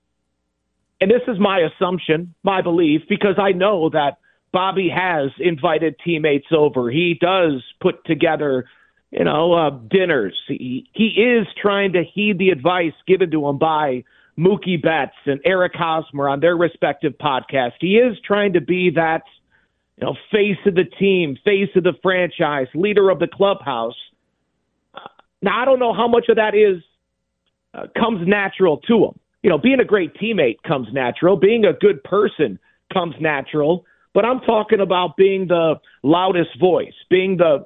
and this is my assumption, my belief, because I know that Bobby has invited teammates over. He does put together, you know, uh, dinners. He, he is trying to heed the advice given to him by Mookie Betts and Eric Hosmer on their respective podcasts. He is trying to be that, you know, face of the team, face of the franchise, leader of the clubhouse. Now, I don't know how much of that is uh, comes natural to him. You know, being a great teammate comes natural. Being a good person comes natural. But I'm talking about being the loudest voice, being the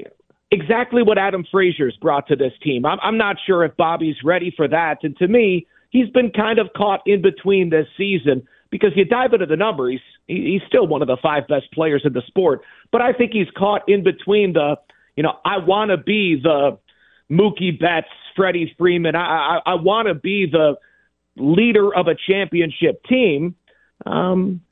exactly what Adam Frazier's brought to this team. I'm, I'm not sure if Bobby's ready for that. And to me, he's been kind of caught in between this season because you dive into the numbers, he's, he's still one of the five best players in the sport. But I think he's caught in between the, you know, I want to be the Mookie Betts, Freddie Freeman. I, I, I want to be the leader of a championship team. Um,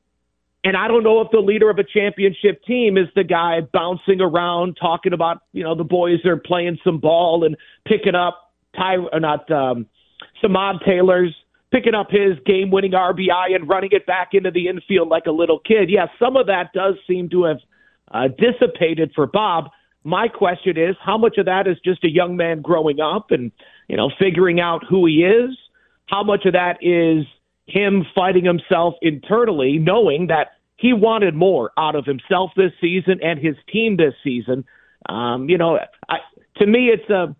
and I don't know if the leader of a championship team is the guy bouncing around talking about, you know, the boys are playing some ball and picking up Ty, or not um, Samad Taylor's picking up his game-winning R B I and running it back into the infield like a little kid. Yeah, some of that does seem to have uh, dissipated for Bob. My question is, how much of that is just a young man growing up and, you know, figuring out who he is? How much of that is him fighting himself internally, knowing that he wanted more out of himself this season and his team this season? Um, you know, I, to me, it's a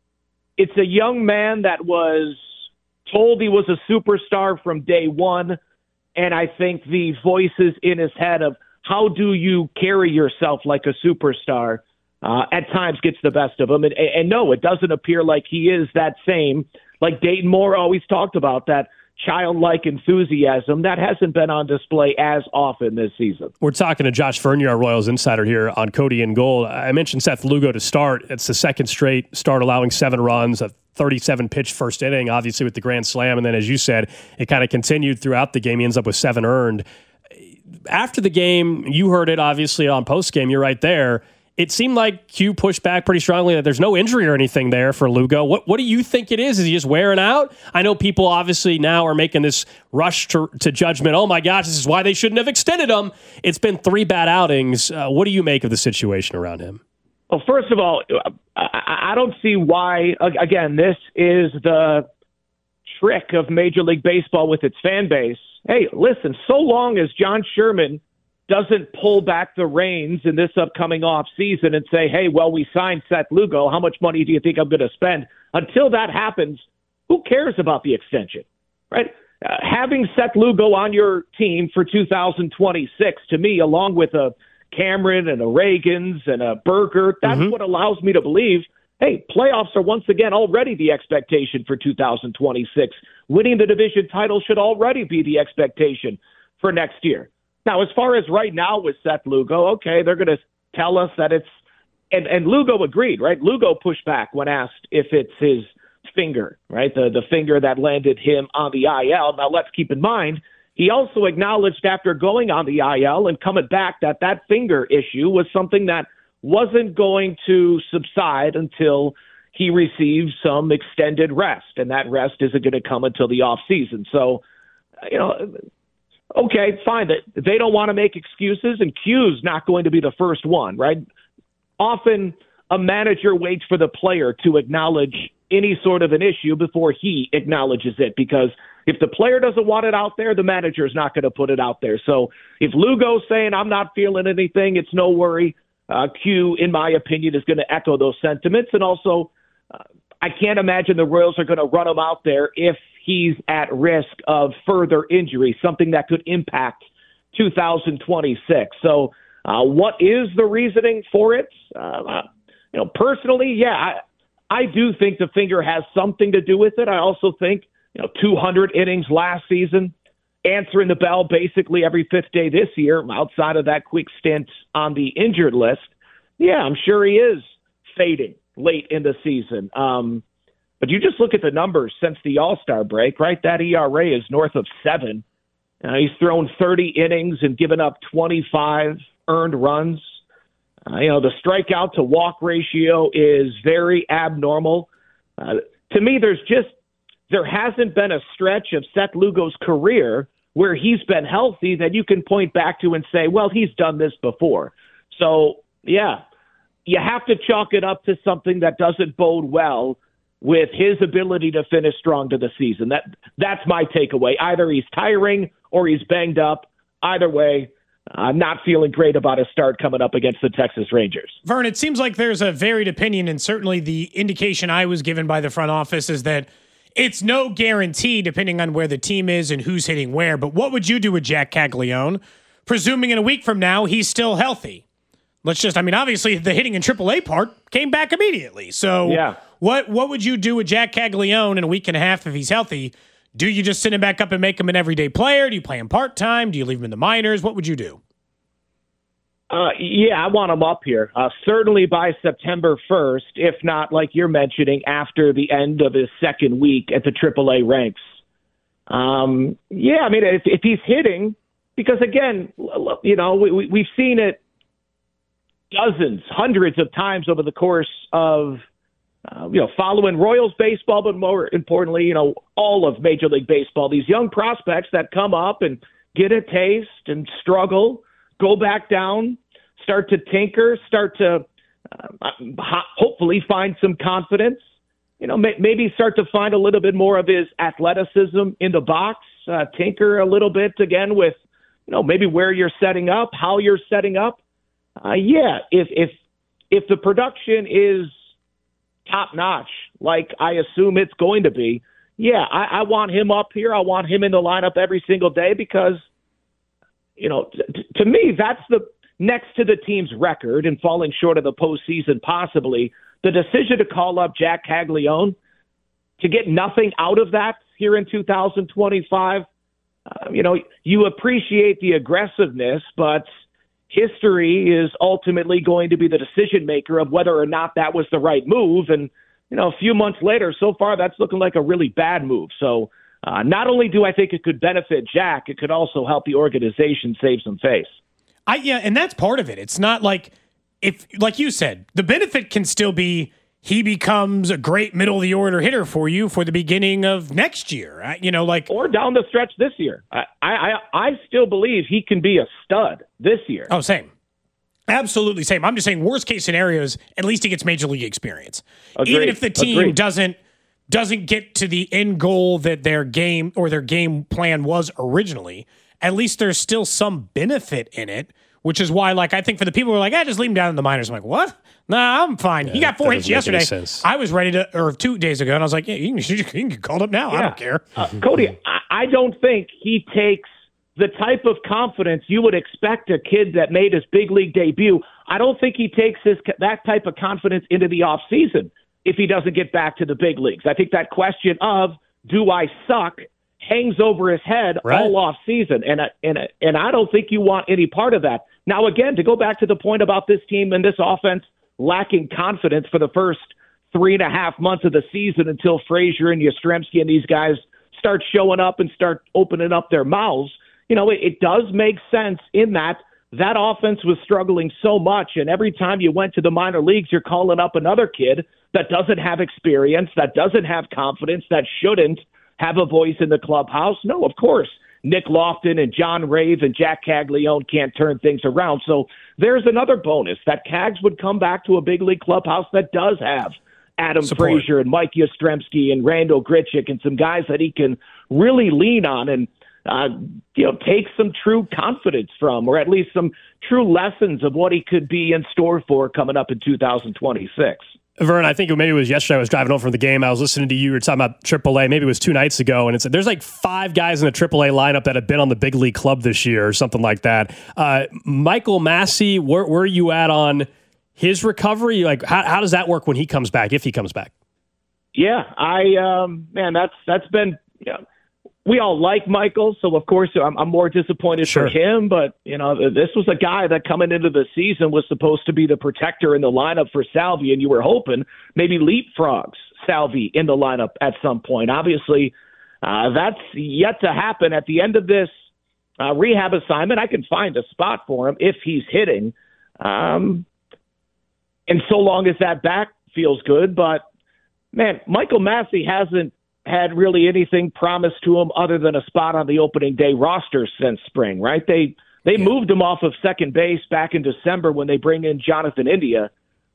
it's a young man that was told he was a superstar from day one, and I think the voices in his head of how do you carry yourself like a superstar uh, at times gets the best of him. And, and no, it doesn't appear like he is that same, like Dayton Moore always talked about, that childlike enthusiasm that hasn't been on display as often this season. We're talking to Josh Vernier, our Royals insider here on Cody and Gold. I mentioned Seth Lugo to start. It's the second straight start allowing seven runs. thirty-seven pitch first inning, obviously with the grand slam. And then, as you said, it kind of continued throughout the game. He ends up with seven earned. After the game, you heard it obviously on post game. You're right there. It seemed like Q pushed back pretty strongly that there's no injury or anything there for Lugo. What what do you think it is? Is he just wearing out? I know people obviously now are making this rush to, to judgment. Oh my gosh, this is why they shouldn't have extended him. It's been three bad outings. Uh, what do you make of the situation around him? Well, first of all, I, I don't see why, again, this is the trick of Major League Baseball with its fan base. Hey, listen, so long as John Sherman doesn't pull back the reins in this upcoming off season and say, hey, well, we signed Seth Lugo. How much money do you think I'm going to spend? Until that happens, who cares about the extension, right? Uh, having Seth Lugo on your team for two thousand twenty-six, to me, along with a Cameron and a Reagans and a Burger, that's mm-hmm. what allows me to believe, hey, playoffs are once again already the expectation for two thousand twenty-six. Winning the division title should already be the expectation for next year. Now, as far as right now with Seth Lugo, okay, they're going to tell us that it's, and, and Lugo agreed, right? Lugo pushed back when asked if it's his finger, right? The, the finger that landed him on the I L. Now, let's keep in mind, he also acknowledged after going on the I L and coming back that that finger issue was something that wasn't going to subside until he received some extended rest, and that rest isn't going to come until the off season. So, you know, okay, fine. They don't want to make excuses, and Q's not going to be the first one, right? Often a manager waits for the player to acknowledge any sort of an issue before he acknowledges it, because if the player doesn't want it out there, the manager is not going to put it out there. So if Lugo's saying, I'm not feeling anything, it's no worry, uh, Q, in my opinion, is going to echo those sentiments. And also, uh, I can't imagine the Royals are going to run him out there if he's at risk of further injury, something that could impact two thousand twenty-six. So uh, what is the reasoning for it? Uh, you know, personally, yeah, I, I do think the finger has something to do with it. I also think, you know, two hundred innings last season, answering the bell basically every fifth day this year, outside of that quick stint on the injured list. Yeah, I'm sure he is fading late in the season. Um, but you just look at the numbers since the All-Star break, right? That E R A is north of seven. Uh, he's thrown thirty innings and given up twenty-five earned runs. Uh, you know, the strikeout to walk ratio is very abnormal. Uh, to me, there's just, there hasn't been a stretch of Seth Lugo's career where he's been healthy that you can point back to and say, well, he's done this before. So, yeah, you have to chalk it up to something that doesn't bode well with his ability to finish strong to the season. That That's my takeaway. Either he's tiring or he's banged up. Either way, I'm not feeling great about his start coming up against the Texas Rangers. Vern, it seems like there's a varied opinion, and certainly the indication I was given by the front office is that it's no guarantee depending on where the team is and who's hitting where. But what would you do with Jack Caglianone, presuming in a week from now he's still healthy? Let's just, I mean, obviously the hitting in triple A part came back immediately. So yeah. what what would you do with Jack Caglianone in a week and a half if he's healthy? Do you just send him back up and make him an everyday player? Do you play him part-time? Do you leave him in the minors? What would you do? Uh, yeah, I want him up here. Uh, certainly by September first, if not, like you're mentioning, after the end of his second week at the triple A ranks. Um, yeah, I mean, if, if he's hitting, because again, you know, we, we, we've seen it dozens, hundreds of times over the course of, uh, you know, following Royals baseball, but more importantly, you know, all of Major League Baseball, these young prospects that come up and get a taste and struggle, go back down, start to tinker, start to uh, hopefully find some confidence, you know, may, maybe start to find a little bit more of his athleticism in the box, uh, tinker a little bit again with, you know, maybe where you're setting up, how you're setting up. Uh, yeah, if if if the production is top notch, like I assume it's going to be, yeah, I, I want him up here. I want him in the lineup every single day because, you know, t- to me, that's the next to the team's record and falling short of the postseason possibly. The decision to call up Jack Caglianone, to get nothing out of that here in two thousand twenty-five, uh, you know, you appreciate the aggressiveness, but history is ultimately going to be the decision maker of whether or not that was the right move. And you know, a few months later, so far that's looking like a really bad move. So uh, not only do I think it could benefit Jack, it could also help the organization save some face. I yeah, and that's part of it. It's not like if, like you said, the benefit can still be he becomes a great middle of the order hitter for you for the beginning of next year. I, you know, like or down the stretch this year. I, I I still believe he can be a stud this year. Oh, same. Absolutely same. I'm just saying worst case scenarios, at least he gets major league experience. Agreed. Even if the team Agreed. doesn't doesn't get to the end goal that their game or their game plan was originally, at least there's still some benefit in it, which is why, like, I think for the people who are like, ah, just leave him down in the minors. I'm like, what? Nah, I'm fine. Yeah, he got four hits yesterday. I was ready to, or two days ago, and I was like, yeah, you can, you can get called up now. Yeah. I don't care. Uh, Cody, I, I don't think he takes the type of confidence you would expect a kid that made his big league debut. I don't think he takes his, that type of confidence into the offseason if he doesn't get back to the big leagues. I think that question of, do I suck, hangs over his head right. all off season. And, and, and I don't think you want any part of that. Now, again, to go back to the point about this team and this offense lacking confidence for the first three and a half months of the season until Frazier and Yastrzemski and these guys start showing up and start opening up their mouths, you know, it, it does make sense in that that offense was struggling so much. And every time you went to the minor leagues, you're calling up another kid that doesn't have experience, that doesn't have confidence, that shouldn't have a voice in the clubhouse. No, of course, Nick Lofton and John Rave and Jack Caglione can't turn things around. So there's another bonus that Cags would come back to a big league clubhouse that does have Adam Support. Frazier and Mike Yastrzemski and Randall Grichuk and some guys that he can really lean on and, uh, you know, take some true confidence from, or at least some true lessons of what he could be in store for coming up in two thousand twenty-six. Vern, I think maybe it was yesterday I was driving home from the game. I was listening to you. You were talking about triple A. Maybe it was two nights ago. And it's there's like five guys in the triple A lineup that have been on the big league club this year or something like that. Uh, Michael Massey, where, where are you at on his recovery? Like, how, how does that work when he comes back, if he comes back? Yeah, I, um, man, that's that's been, you know, we all like Michael, so of course I'm, I'm more disappointed sure. for him. But you know, this was a guy that coming into the season was supposed to be the protector in the lineup for Salvi, and you were hoping maybe leapfrogs Salvi in the lineup at some point. Obviously, uh, that's yet to happen. At the end of this uh, rehab assignment, I can find a spot for him if he's hitting, um, and so long as that back feels good. But man, Michael Massey hasn't had really anything promised to him other than a spot on the opening day roster since spring, right? They they yeah. moved him off of second base back in December when they bring in Jonathan India.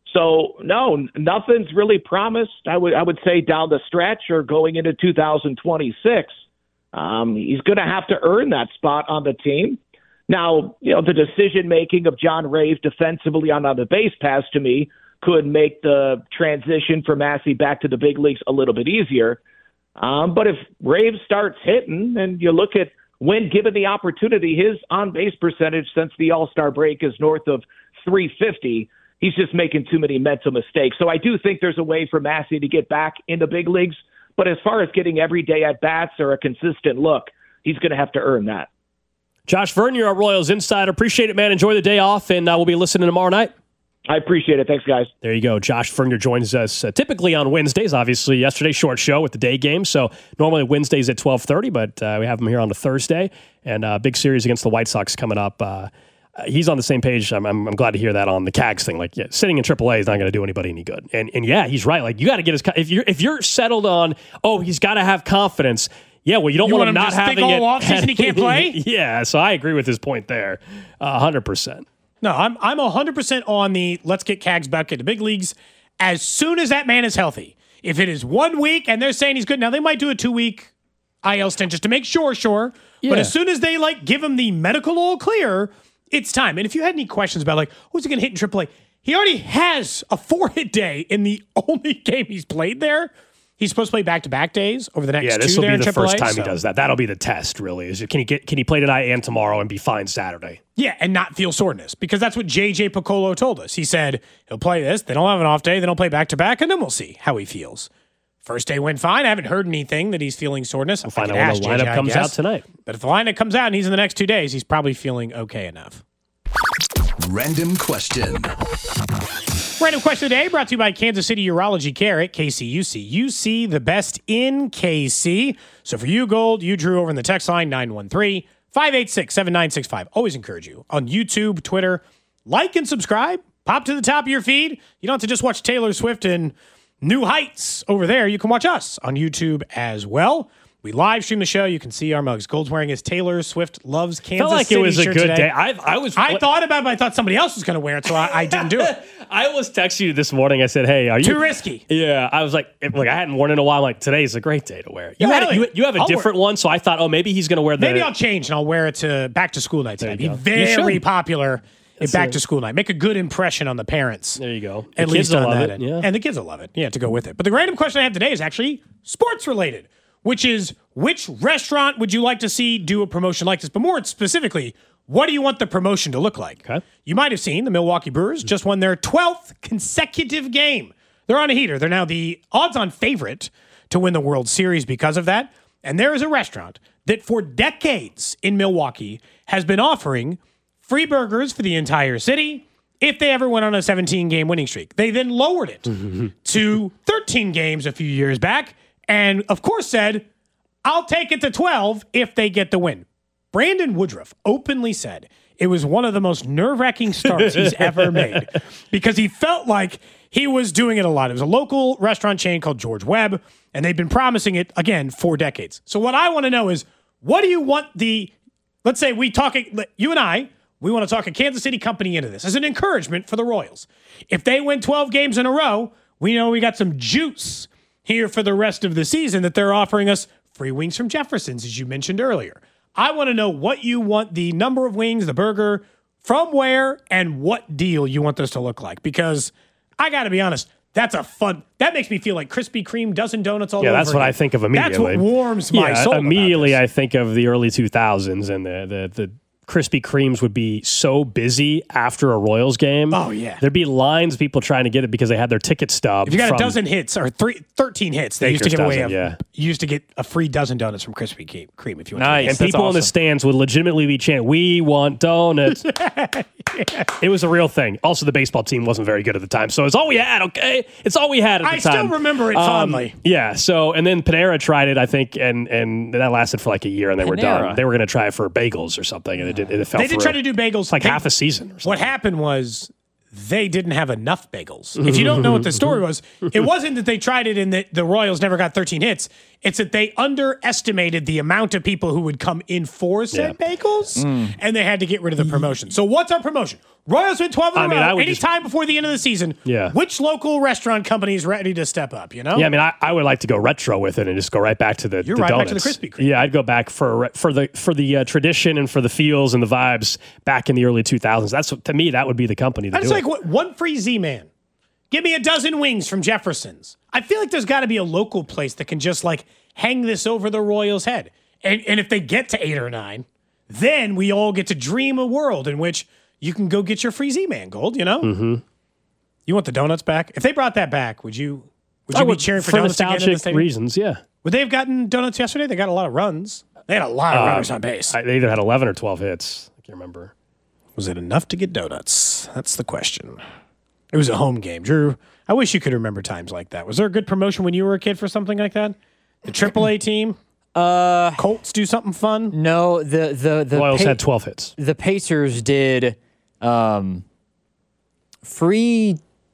So no, nothing's really promised. I would I would say down the stretch or going into two thousand twenty-six. Um, he's going to have to earn that spot on the team. Now, you know, the decision making of John Rave defensively on, on the base pass to me could make the transition for Massey back to the big leagues a little bit easier. Um, but if Rave starts hitting, and you look at when given the opportunity, his on-base percentage since the All-Star break is north of three fifty. He's just making too many mental mistakes. So I do think there's a way for Massey to get back in the big leagues. But as far as getting everyday at-bats or a consistent look, he's going to have to earn that. Josh Vern, you're our Royals insider. Appreciate it, man. Enjoy the day off, and uh, we'll be listening tomorrow night. I appreciate it. Thanks, guys. There you go. Josh Vernier joins us uh, typically on Wednesdays. Obviously, yesterday, short show with the day game. So normally Wednesdays at twelve thirty, but uh, we have him here on a Thursday. And uh, big series against the White Sox coming up. Uh, he's on the same page. I'm, I'm, I'm glad to hear that on the Cags thing. Like, yeah, sitting in triple A is not going to do anybody any good. And and yeah, he's right. Like, you got to get his – if you're if you're settled on, oh, he's got to have confidence – yeah, well, you don't you want him not having it. Off season he can't play? Yeah, so I agree with his point there, uh, one hundred percent. No, I'm I'm one hundred percent on the let's get Cags back at the big leagues as soon as that man is healthy. If it is one week and they're saying he's good, now they might do a two-week I L stint just to make sure, sure. Yeah. But as soon as they like give him the medical all clear, it's time. And if you had any questions about like, who's he going to hit in triple A? He already has a four-hit day in the only game he's played there. He's supposed to play back-to-back days over the next yeah, two this will there be the in triple A, first time so. he does that. That'll be the test, really. Is can he get can he play tonight and tomorrow and be fine Saturday? Yeah, and not feel soreness, because that's what J J Piccolo told us. He said he'll play this, then he'll have an off day, then he'll play back-to-back, and then we'll see how he feels. First day went fine. I haven't heard anything that he's feeling soreness. We'll find out when the lineup J J, comes out tonight. But if the lineup comes out and he's in the next two days, he's probably feeling okay enough. Random question. Random question of the day brought to you by Kansas City Urology Care at K C U C. You see the best in K C. So for you, Gold, you drew over in the text line nine one three, five eight six, seven nine six five. Always encourage you on YouTube, Twitter. Like and subscribe. Pop to the top of your feed. You don't have to just watch Taylor Swift and New Heights over there. You can watch us on YouTube as well. We live stream the show. You can see our mugs. Gold's wearing his Taylor Swift Loves Kansas Felt like City it was a shirt good today. day. I, I was. I thought about it, but I thought somebody else was going to wear it, so I, I didn't do it. I was texting you this morning. I said, "Hey, are you Too risky?" Yeah, I was like, if, like I hadn't worn it in a while. I'm like, today's a great day to wear it. You, Yeah, had, really. you, you have a I'll different one, so I thought, oh, maybe he's going to wear the. Maybe I'll change and I'll wear it to back to school night today. Be you go. You very should. popular at That's back it. to school night. Make a good impression on the parents. There you go. At The least kids will on love that it, end. yeah. And the kids will love it. Yeah, to go with it. But the random question I have today is actually sports related, which is which restaurant would you like to see do a promotion like this? But more specifically, what do you want the promotion to look like? Okay. You might have seen the Milwaukee Brewers just won their twelfth consecutive game. They're on a heater. They're now the odds-on favorite to win the World Series because of that. And there is a restaurant that for decades in Milwaukee has been offering free burgers for the entire city if they ever went on a seventeen-game winning streak. They then lowered it to thirteen games a few years back and, of course, said, I'll take it to twelve if they get the win. Brandon Woodruff openly said it was one of the most nerve-wracking starts he's ever made because he felt like he was doing it a lot. It was a local restaurant chain called George Webb, and they've been promising it, again, for decades. So what I want to know is, what do you want the, let's say we talk, you and I, we want to talk a Kansas City company into this as an encouragement for the Royals. If they win twelve games in a row, we know we got some juice here for the rest of the season that they're offering us free wings from Jefferson's, as you mentioned earlier. I want to know what you want the number of wings, the burger, from where, and what deal you want this to look like. Because I got to be honest, that's a fun, that makes me feel like Krispy Kreme dozen donuts all Yeah, over that's what again. I think of immediately. That's what warms my yeah, soul. Immediately, I think of the early two thousands and the the the Krispy Kremes would be so busy after a Royals game. Oh, yeah. There'd be lines of people trying to get it because they had their ticket stub. If you got from a dozen hits or three, thirteen hits, they used to Baker's give away dozen, a, yeah. you used to get a free dozen donuts from Krispy Kreme if you want Nice. to. And That's people in the awesome. stands would legitimately be chanting, "We want donuts." It was a real thing. Also, the baseball team wasn't very good at the time, so it's all we had. Okay, it's all we had at the I time. still remember it Um, fondly. Yeah. So, and then Panera tried it, I think, and and that lasted for like a year, and they were Panera. done. They were going to try it for bagels or something, and it did. It fell They did through. try to do bagels. It's like They- half a season. Or something. What happened was they didn't have enough bagels. If you don't know what the story was, it wasn't that they tried it and that the Royals never got thirteen hits. It's that they underestimated the amount of people who would come in for said Yeah. bagels, and they had to get rid of the promotion. So what's our promotion? Royals win twelve in a I mean, row. I would just- Anytime before the end of the season, Yeah. which local restaurant company is ready to step up, you know? Yeah, I mean, I, I would like to go retro with it and just go right back to the, You're the right back to donuts. the Krispy Kreme. Yeah, I'd go back for for the for the uh, tradition and for the feels and the vibes back in the early two thousands. That's what, to me, that would be the company to That's do like it. what, one free Z-Man. Give me a dozen wings from Jefferson's. I feel like there's got to be a local place that can just like hang this over the Royals' head. And and if they get to eight or nine, then we all get to dream a world in which you can go get your free Z-Man Gold, you know? Mm-hmm. You want the donuts back? If they brought that back, would you would you I be would- cheering for, for donuts again in the nostalgic stadium? reasons. Yeah, Would they have gotten donuts yesterday? They got a lot of runs. They had a lot of Uh, runners on base. I, they either had eleven or twelve hits. I can't remember. Was it enough to get donuts? That's the question. It was a home game. Drew, I wish you could remember times like that. Was there a good promotion when you were a kid for something like that? The triple A team? Uh, Colts do something fun? no, the the the Royals Pa- had twelve hits. the Pacers did um, free.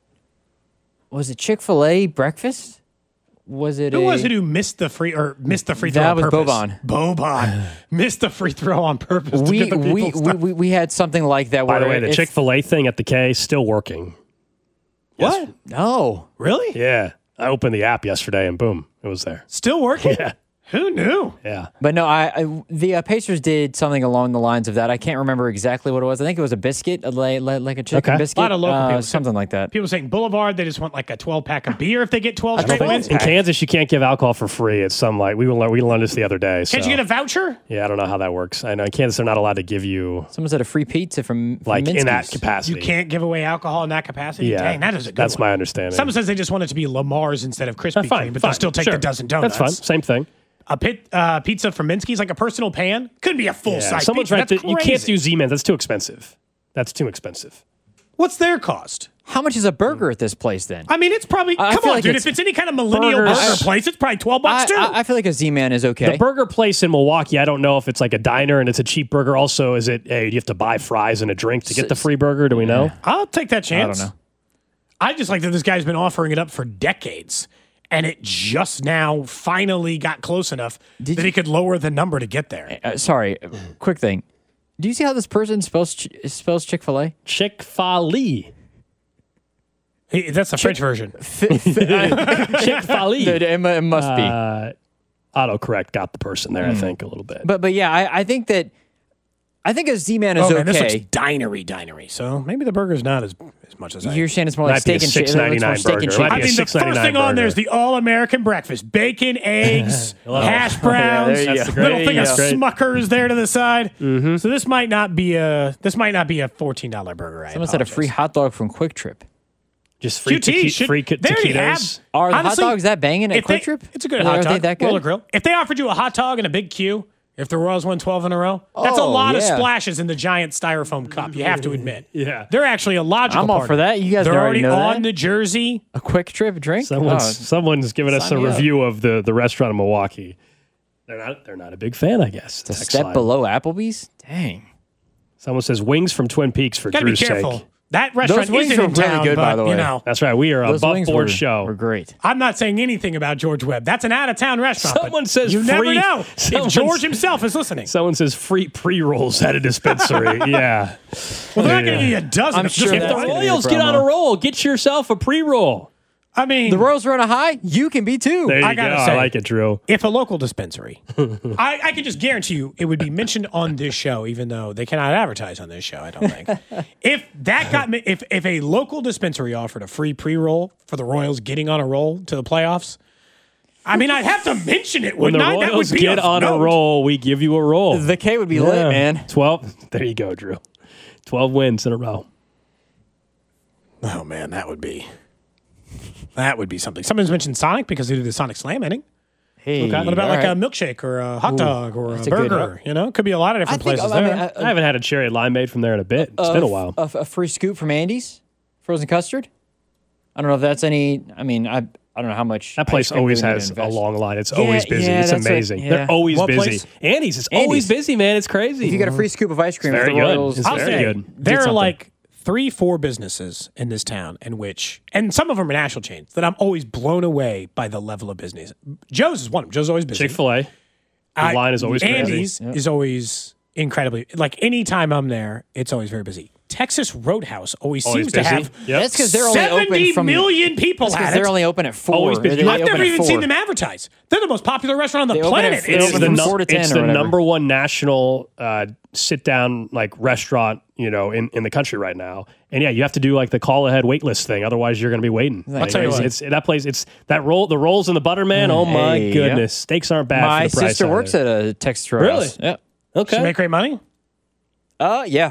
Was it Chick-fil-A breakfast? Was it Who a, was it who missed the free or missed the free throw That on was purpose? Boban. Boban missed the free throw on purpose. to we, get the people we, we, stuff. we we had something like that. By the where way, the if- Chick Fil A thing at the K still working. What? No, Really? Yeah, I opened the app yesterday and boom, it was there. Still working? Yeah, Who knew? yeah. but no, I, I the uh, Pacers did something along the lines of that. I can't remember exactly what it was. I think it was a biscuit, a, like, like a chicken Okay. biscuit, A lot of local uh, people. something like that. People saying Boulevard, they just want like a twelve pack of beer if they get twelve A straight twelve wins. In Kansas, you can't give alcohol for free. It's some like we learned we learned this the other day. So. Can't you get a voucher? Yeah, I don't know how that works. I know in Kansas they're not allowed to give you Someone said a free pizza from, from like in that Minsky's. capacity. You can't give away alcohol in that capacity? Yeah, Dang, that is a good that's one. my understanding. Someone says they just want it to be Lamar's instead of Krispy Uh, fine, Kreme, but fine, they'll still take sure. the dozen donuts. That's fine. Same thing. A pit, uh, pizza from Minsky's, like a personal pan, could be a full Yeah, size someone's pizza. right. That's That you can't crazy. do Z-Man. That's too expensive. That's too expensive. What's their cost? How much is a burger at this place then? I mean, it's probably, I come feel on, like dude. it's If it's any kind of millennial burgers. burger place, it's probably twelve bucks I, too. I, I feel like a Z-Man is okay. The burger place in Milwaukee, I don't know if it's like a diner and it's a cheap burger. Also, is it, hey, you have to buy fries and a drink to get the free burger? Do we know? I'll take that chance. I don't know. I just like that this guy's been offering it up for decades, and it just now finally got close enough Did that you- he could lower the number to get there. Uh, sorry, quick thing. Do you see how this person spells ch- spells Chick-fil-A? Chick-fil-A. Hey, that's the French version. Chick-fil-A. It, it mu- it must be. Uh, autocorrect got the person there, I think, a little bit. But but yeah, I, I think that I think a Z-Man is Oh, okay. man, this looks dinery, dinery. So maybe the burger's not as as much as I. You're saying it's more like Might be a steak and chicken. six ninety-nine Steak and burger. chicken. Might I be a mean, the six ninety-nine first thing on there is burger. the all-American breakfast: bacon, eggs, hash browns, there you go. little thing of That's great. Smuckers there to the side. Mm-hmm. So this might not be a this might not be a fourteen dollar burger. I Someone said a apologize. free hot dog from Quick Trip. Just free, Q T taqui- should- free ca- they already taquitos. have- Are the Honestly, hot dogs that banging at if Quick they- Trip? It's a good Are hot they dog. that good? Roller grill. If they offered you a hot dog and a big Q, if the Royals won twelve in a row, that's a Oh, lot of yeah. splashes in the giant styrofoam cup. You have to admit. Yeah. They're actually a logical. I'm all partner. for that. You guys They're already already know on that. the jersey. A Quick Trip drink? Someone's, Oh, someone's giving us a sign me up. review of the, the restaurant in Milwaukee. They're not they're not a big fan, I guess. it's a Text step line. below Applebee's? Dang. Someone says wings from Twin Peaks for Got to be Drew's careful. sake. That restaurant wings isn't are in really town, good, but, by the you way. know, That's right. We are a Those above wings board were, show. were great. I'm not saying anything about George Webb. That's an out-of-town restaurant. but Someone says you free- never know someone if George s- himself is listening. Someone says free pre rolls at a dispensary. yeah. Well, they're not going to Yeah. give you a dozen. I'm It's sure just If that's the one. gonna be a Royals get on a promo. roll, get yourself a pre roll. I mean, The Royals are on a high. You can be too. There you I go. gotta I say- like it, Drew. if a local dispensary, I, I can just guarantee you it would be mentioned on this show, even though they cannot advertise on this show, I don't think. if that got me, if, if a local dispensary offered a free pre roll for the Royals getting on a roll to the playoffs, I mean, I'd have to mention it, When wouldn't the I? That Royals would be get of on a note. roll, we give you a roll. The K would be lit, Yeah. man. twelve. There you go, Drew. twelve wins in a row. Oh, man, that would be. That would be something. Someone's mentioned Sonic because they did the Sonic Slam inning. Hey, What about all like right. a milkshake or a hot dog or a that's a good- burger? You know, could be a lot of different I think- places I there. mean, I- I haven't had a cherry limeade from there in a bit. It's Uh, been a while. A, a free scoop from Andy's frozen custard. I don't know if that's any. I mean, I I don't know how much. That place ice cream always we need to has a invest. long line. It's Yeah, always busy. yeah, it's that's what- amazing. yeah. They're always What busy. place? Andy's is Andy's. always busy, man. It's crazy. If you get a free scoop of ice cream, It's at the very good. Royals, It's I'll very say good. there Did are something. like three, four businesses in this town in which, and some of them are national chains, that I'm always blown away by the level of business. Joe's is one of them. Joe's always busy. Chick fil A. The Uh, line is always crazy. Andy's Yep. is always incredibly, like anytime I'm there, it's always very busy. Texas Roadhouse always, Always seems to busy. have Yep. That's because they're only open seventy from million people That's because at they're it. only open at four. Always busy. They- they I've open never at even four. seen them advertise. They're the most popular restaurant on the They open at planet. four. It's It's Open the, from num- four to ten it's or the whatever. number one national uh, sit down like restaurant, you know, in, in the country right now. And yeah, you have to do like the call ahead wait list thing. Otherwise, you're going to be waiting. I'll tell you it's, what. it's that place. It's that roll, the rolls and the butter, man. Oh my Hey, goodness, yeah. steaks aren't bad. My for the price sister either. works at a Texas Roadhouse. Really? Yep. Okay. Should make great money. Uh, yeah.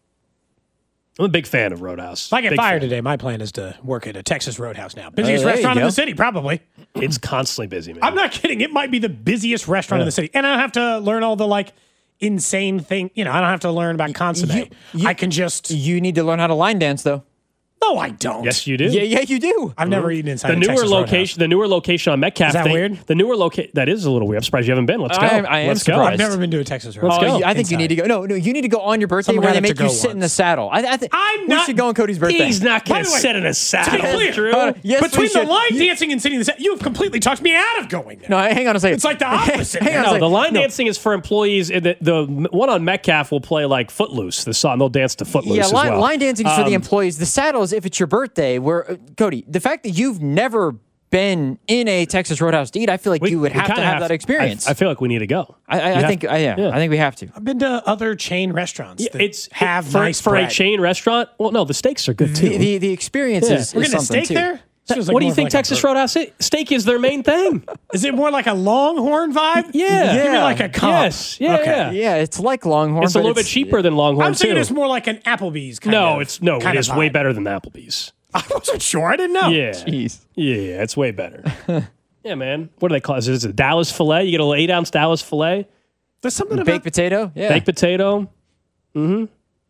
I'm a big fan of Roadhouse. If I get Big fired fan. today, my plan is to work at a Texas Roadhouse now. Busiest there you restaurant in go. the city, probably. It's constantly busy, man. I'm not kidding. It might be the busiest restaurant in the city. And I don't have to learn all the like insane thing. You know, I don't have to learn about consomme. you- you- I can just. You need to learn how to line dance, though. No, I don't. Yes, you do. Yeah, yeah, you do. I've never eaten inside The a newer Texas location, Roadhouse. the newer location on Metcalf. Is that they- weird? The newer location. That is a little weird. I'm surprised you haven't been. Let's go. I am- I am Let's go. surprised. I've never been to a Texas Roadhouse. Let's Oh, go. you- I think you need to go. No, no, you need to go on your birthday Someone where they got it make to you go sit in the once. saddle. I, I think I'm we not- should go on Cody's birthday. He's not By going to the way, sit in a To saddle. be clear, Drew. Uh, yes, we between the should. line dancing and sitting in the set, you have completely talked me out of going there. No, hang on a second. It's like the opposite. Hang on a No, second. the line No. dancing is for employees. and The, the one on Metcalf will play like Footloose, the song. They'll dance to Footloose Yeah, as line, well. line dancing is for the Um, employees. The saddle is if it's your birthday. Where uh, Cody, the fact that you've never been in a Texas Roadhouse to eat, I feel like we- you would we have to kinda have, that experience. I, I feel like we need to go. I, I, You I have think, to- I, yeah, yeah. I think we have to. I've been to other chain restaurants Yeah, that it's have for, nice for a bread. chain restaurant. Well, no, the steaks are good too. The, the, the experience Yeah. is, We're is getting a something steak too. there? This feels like what do you more of think like a Texas bur- Roadhouse is? Steak is their main thing. Is it more like a Longhorn vibe? Yeah. Give me Yeah. like a comp. Yes. Yeah, Okay. yeah. Yeah, it's like Longhorn. It's a but little bit cheaper than Longhorn I'm thinking too. it's more like an Applebee's kind no, of. it's no, kind it of is way vibe. better than the Applebee's. I wasn't sure. I didn't know. Yeah, Jeez. yeah, it's way better. Yeah, man. What do they call it? Is it a Dallas filet? You get a little eight ounce Dallas filet, There's something about Baked potato. Yeah. baked potato. Mm-hmm.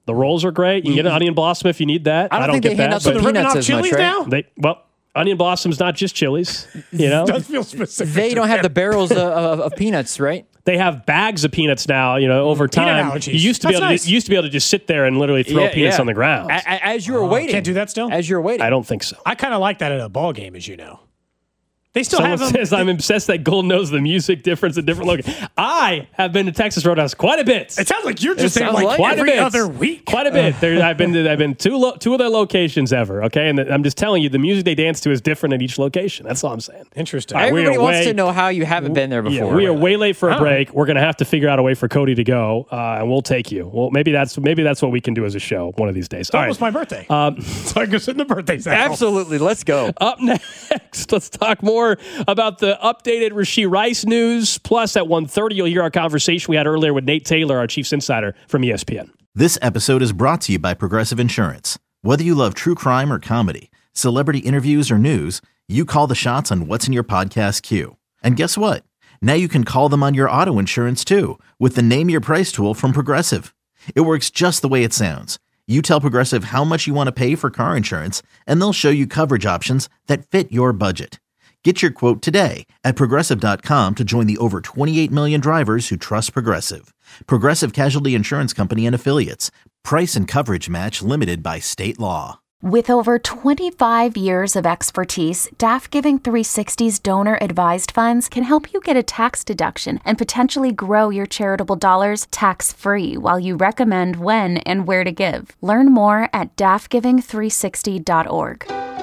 The rolls are great. You can get an onion blossom if you need that. I don't, I don't think get they that. hand out some but- peanuts as much, right? now? They, well, onion blossom's not just chilies. You know, It does feel specific. They to don't have them. the barrels of, of, of peanuts, right? they have bags of peanuts now. You know, over Peanut time, allergies. you used to That's be able nice. to you used to be able to just sit there and literally throw Yeah, peanuts yeah. on the ground. A- a- As you were waiting. Can't do that still? As you're waiting. I don't think so. I kind of like that at a ball game, as you know. They still Someone have them. says I'm obsessed that Gold knows the music difference in different locations. I have been to Texas Roadhouse quite a bit. It sounds like you're just It there sounds like, like quite a every bit. other week. Quite a bit. There, I've been to I've been two lo- two of their locations ever. Okay, and the, I'm just telling you, the music they dance to is different at each location. That's all I'm saying. Interesting. All right, we Everybody are wants way- to know how you haven't been there Yeah, before. we are way late for a Oh. break. We're gonna have to figure out a way for Cody to go, uh, and we'll take you. Well, maybe that's maybe that's what we can do as a show one of these days. It's All almost right. my birthday. Um, so I can sit in the birthday cycle. Absolutely. Let's go. Up next, let's talk more about the updated Rashee Rice news. Plus, at one thirty, you'll hear our conversation we had earlier with Nate Taylor, our Chiefs insider from E S P N. This episode is brought to you by Progressive Insurance. Whether you love true crime or comedy, celebrity interviews or news, you call the shots on what's in your podcast queue. And guess what? Now you can call them on your auto insurance too with the Name Your Price tool from Progressive. It works just the way it sounds. You tell Progressive how much you want to pay for car insurance, and they'll show you coverage options that fit your budget. Get your quote today at Progressive dot com to join the over twenty-eight million drivers who trust Progressive. Progressive Casualty Insurance Company and Affiliates. Price and coverage match limited by state law. With over twenty-five years of expertise, D A F Giving three sixty's donor advised funds can help you get a tax deduction and potentially grow your charitable dollars tax-free while you recommend when and where to give. Learn more at D A F giving three sixty dot org.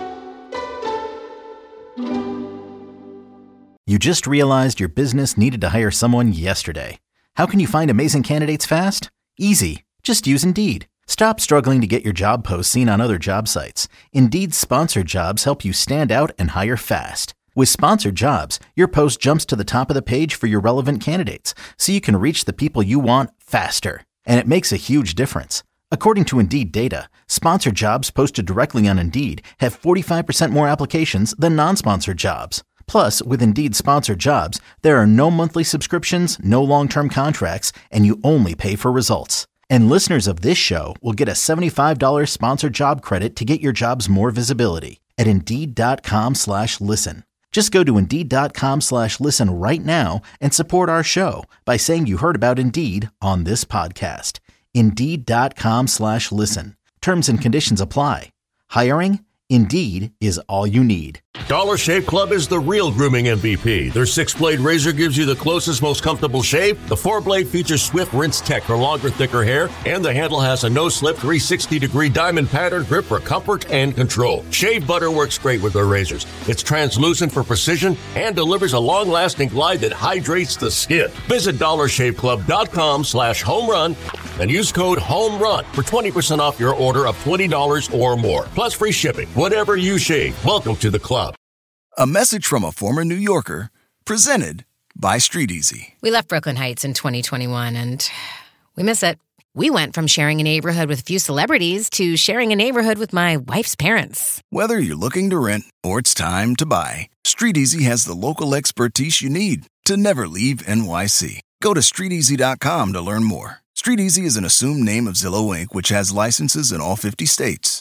You just realized your business needed to hire someone yesterday. How can you find amazing candidates fast? Easy. Just use Indeed. Stop struggling to get your job posts seen on other job sites. Indeed's sponsored jobs help you stand out and hire fast. With sponsored jobs, your post jumps to the top of the page for your relevant candidates, so you can reach the people you want faster. And it makes a huge difference. According to Indeed data, sponsored jobs posted directly on Indeed have forty-five percent more applications than non-sponsored jobs. Plus, with Indeed sponsored jobs, there are no monthly subscriptions, no long-term contracts, and you only pay for results. And listeners of this show will get a seventy-five dollars sponsored job credit to get your jobs more visibility at Indeed.com slash listen. Just go to Indeed.com slash listen right now and support our show by saying you heard about Indeed on this podcast. Indeed.com slash listen. Terms and conditions apply. Hiring? Indeed is all you need. Dollar Shave Club is the real grooming M V P. Their six-blade razor gives you the closest, most comfortable shave. The four-blade features swift rinse tech for longer, thicker hair. And the handle has a no-slip three sixty degree diamond pattern grip for comfort and control. Shave butter works great with their razors. It's translucent for precision and delivers a long-lasting glide that hydrates the skin. Visit dollar shave club dot com slash home run and use code HOMERUN for twenty percent off your order of twenty dollars or more. Plus free shipping. Whatever you shave, welcome to the club. A message from a former New Yorker, presented by Street Easy. We left Brooklyn Heights in twenty twenty-one, and we miss it. We went from sharing a neighborhood with a few celebrities to sharing a neighborhood with my wife's parents. Whether you're looking to rent or it's time to buy, Street Easy has the local expertise you need to never leave N Y C. Go to street easy dot com to learn more. Street Easy is an assumed name of Zillow Incorporated, which has licenses in all fifty states.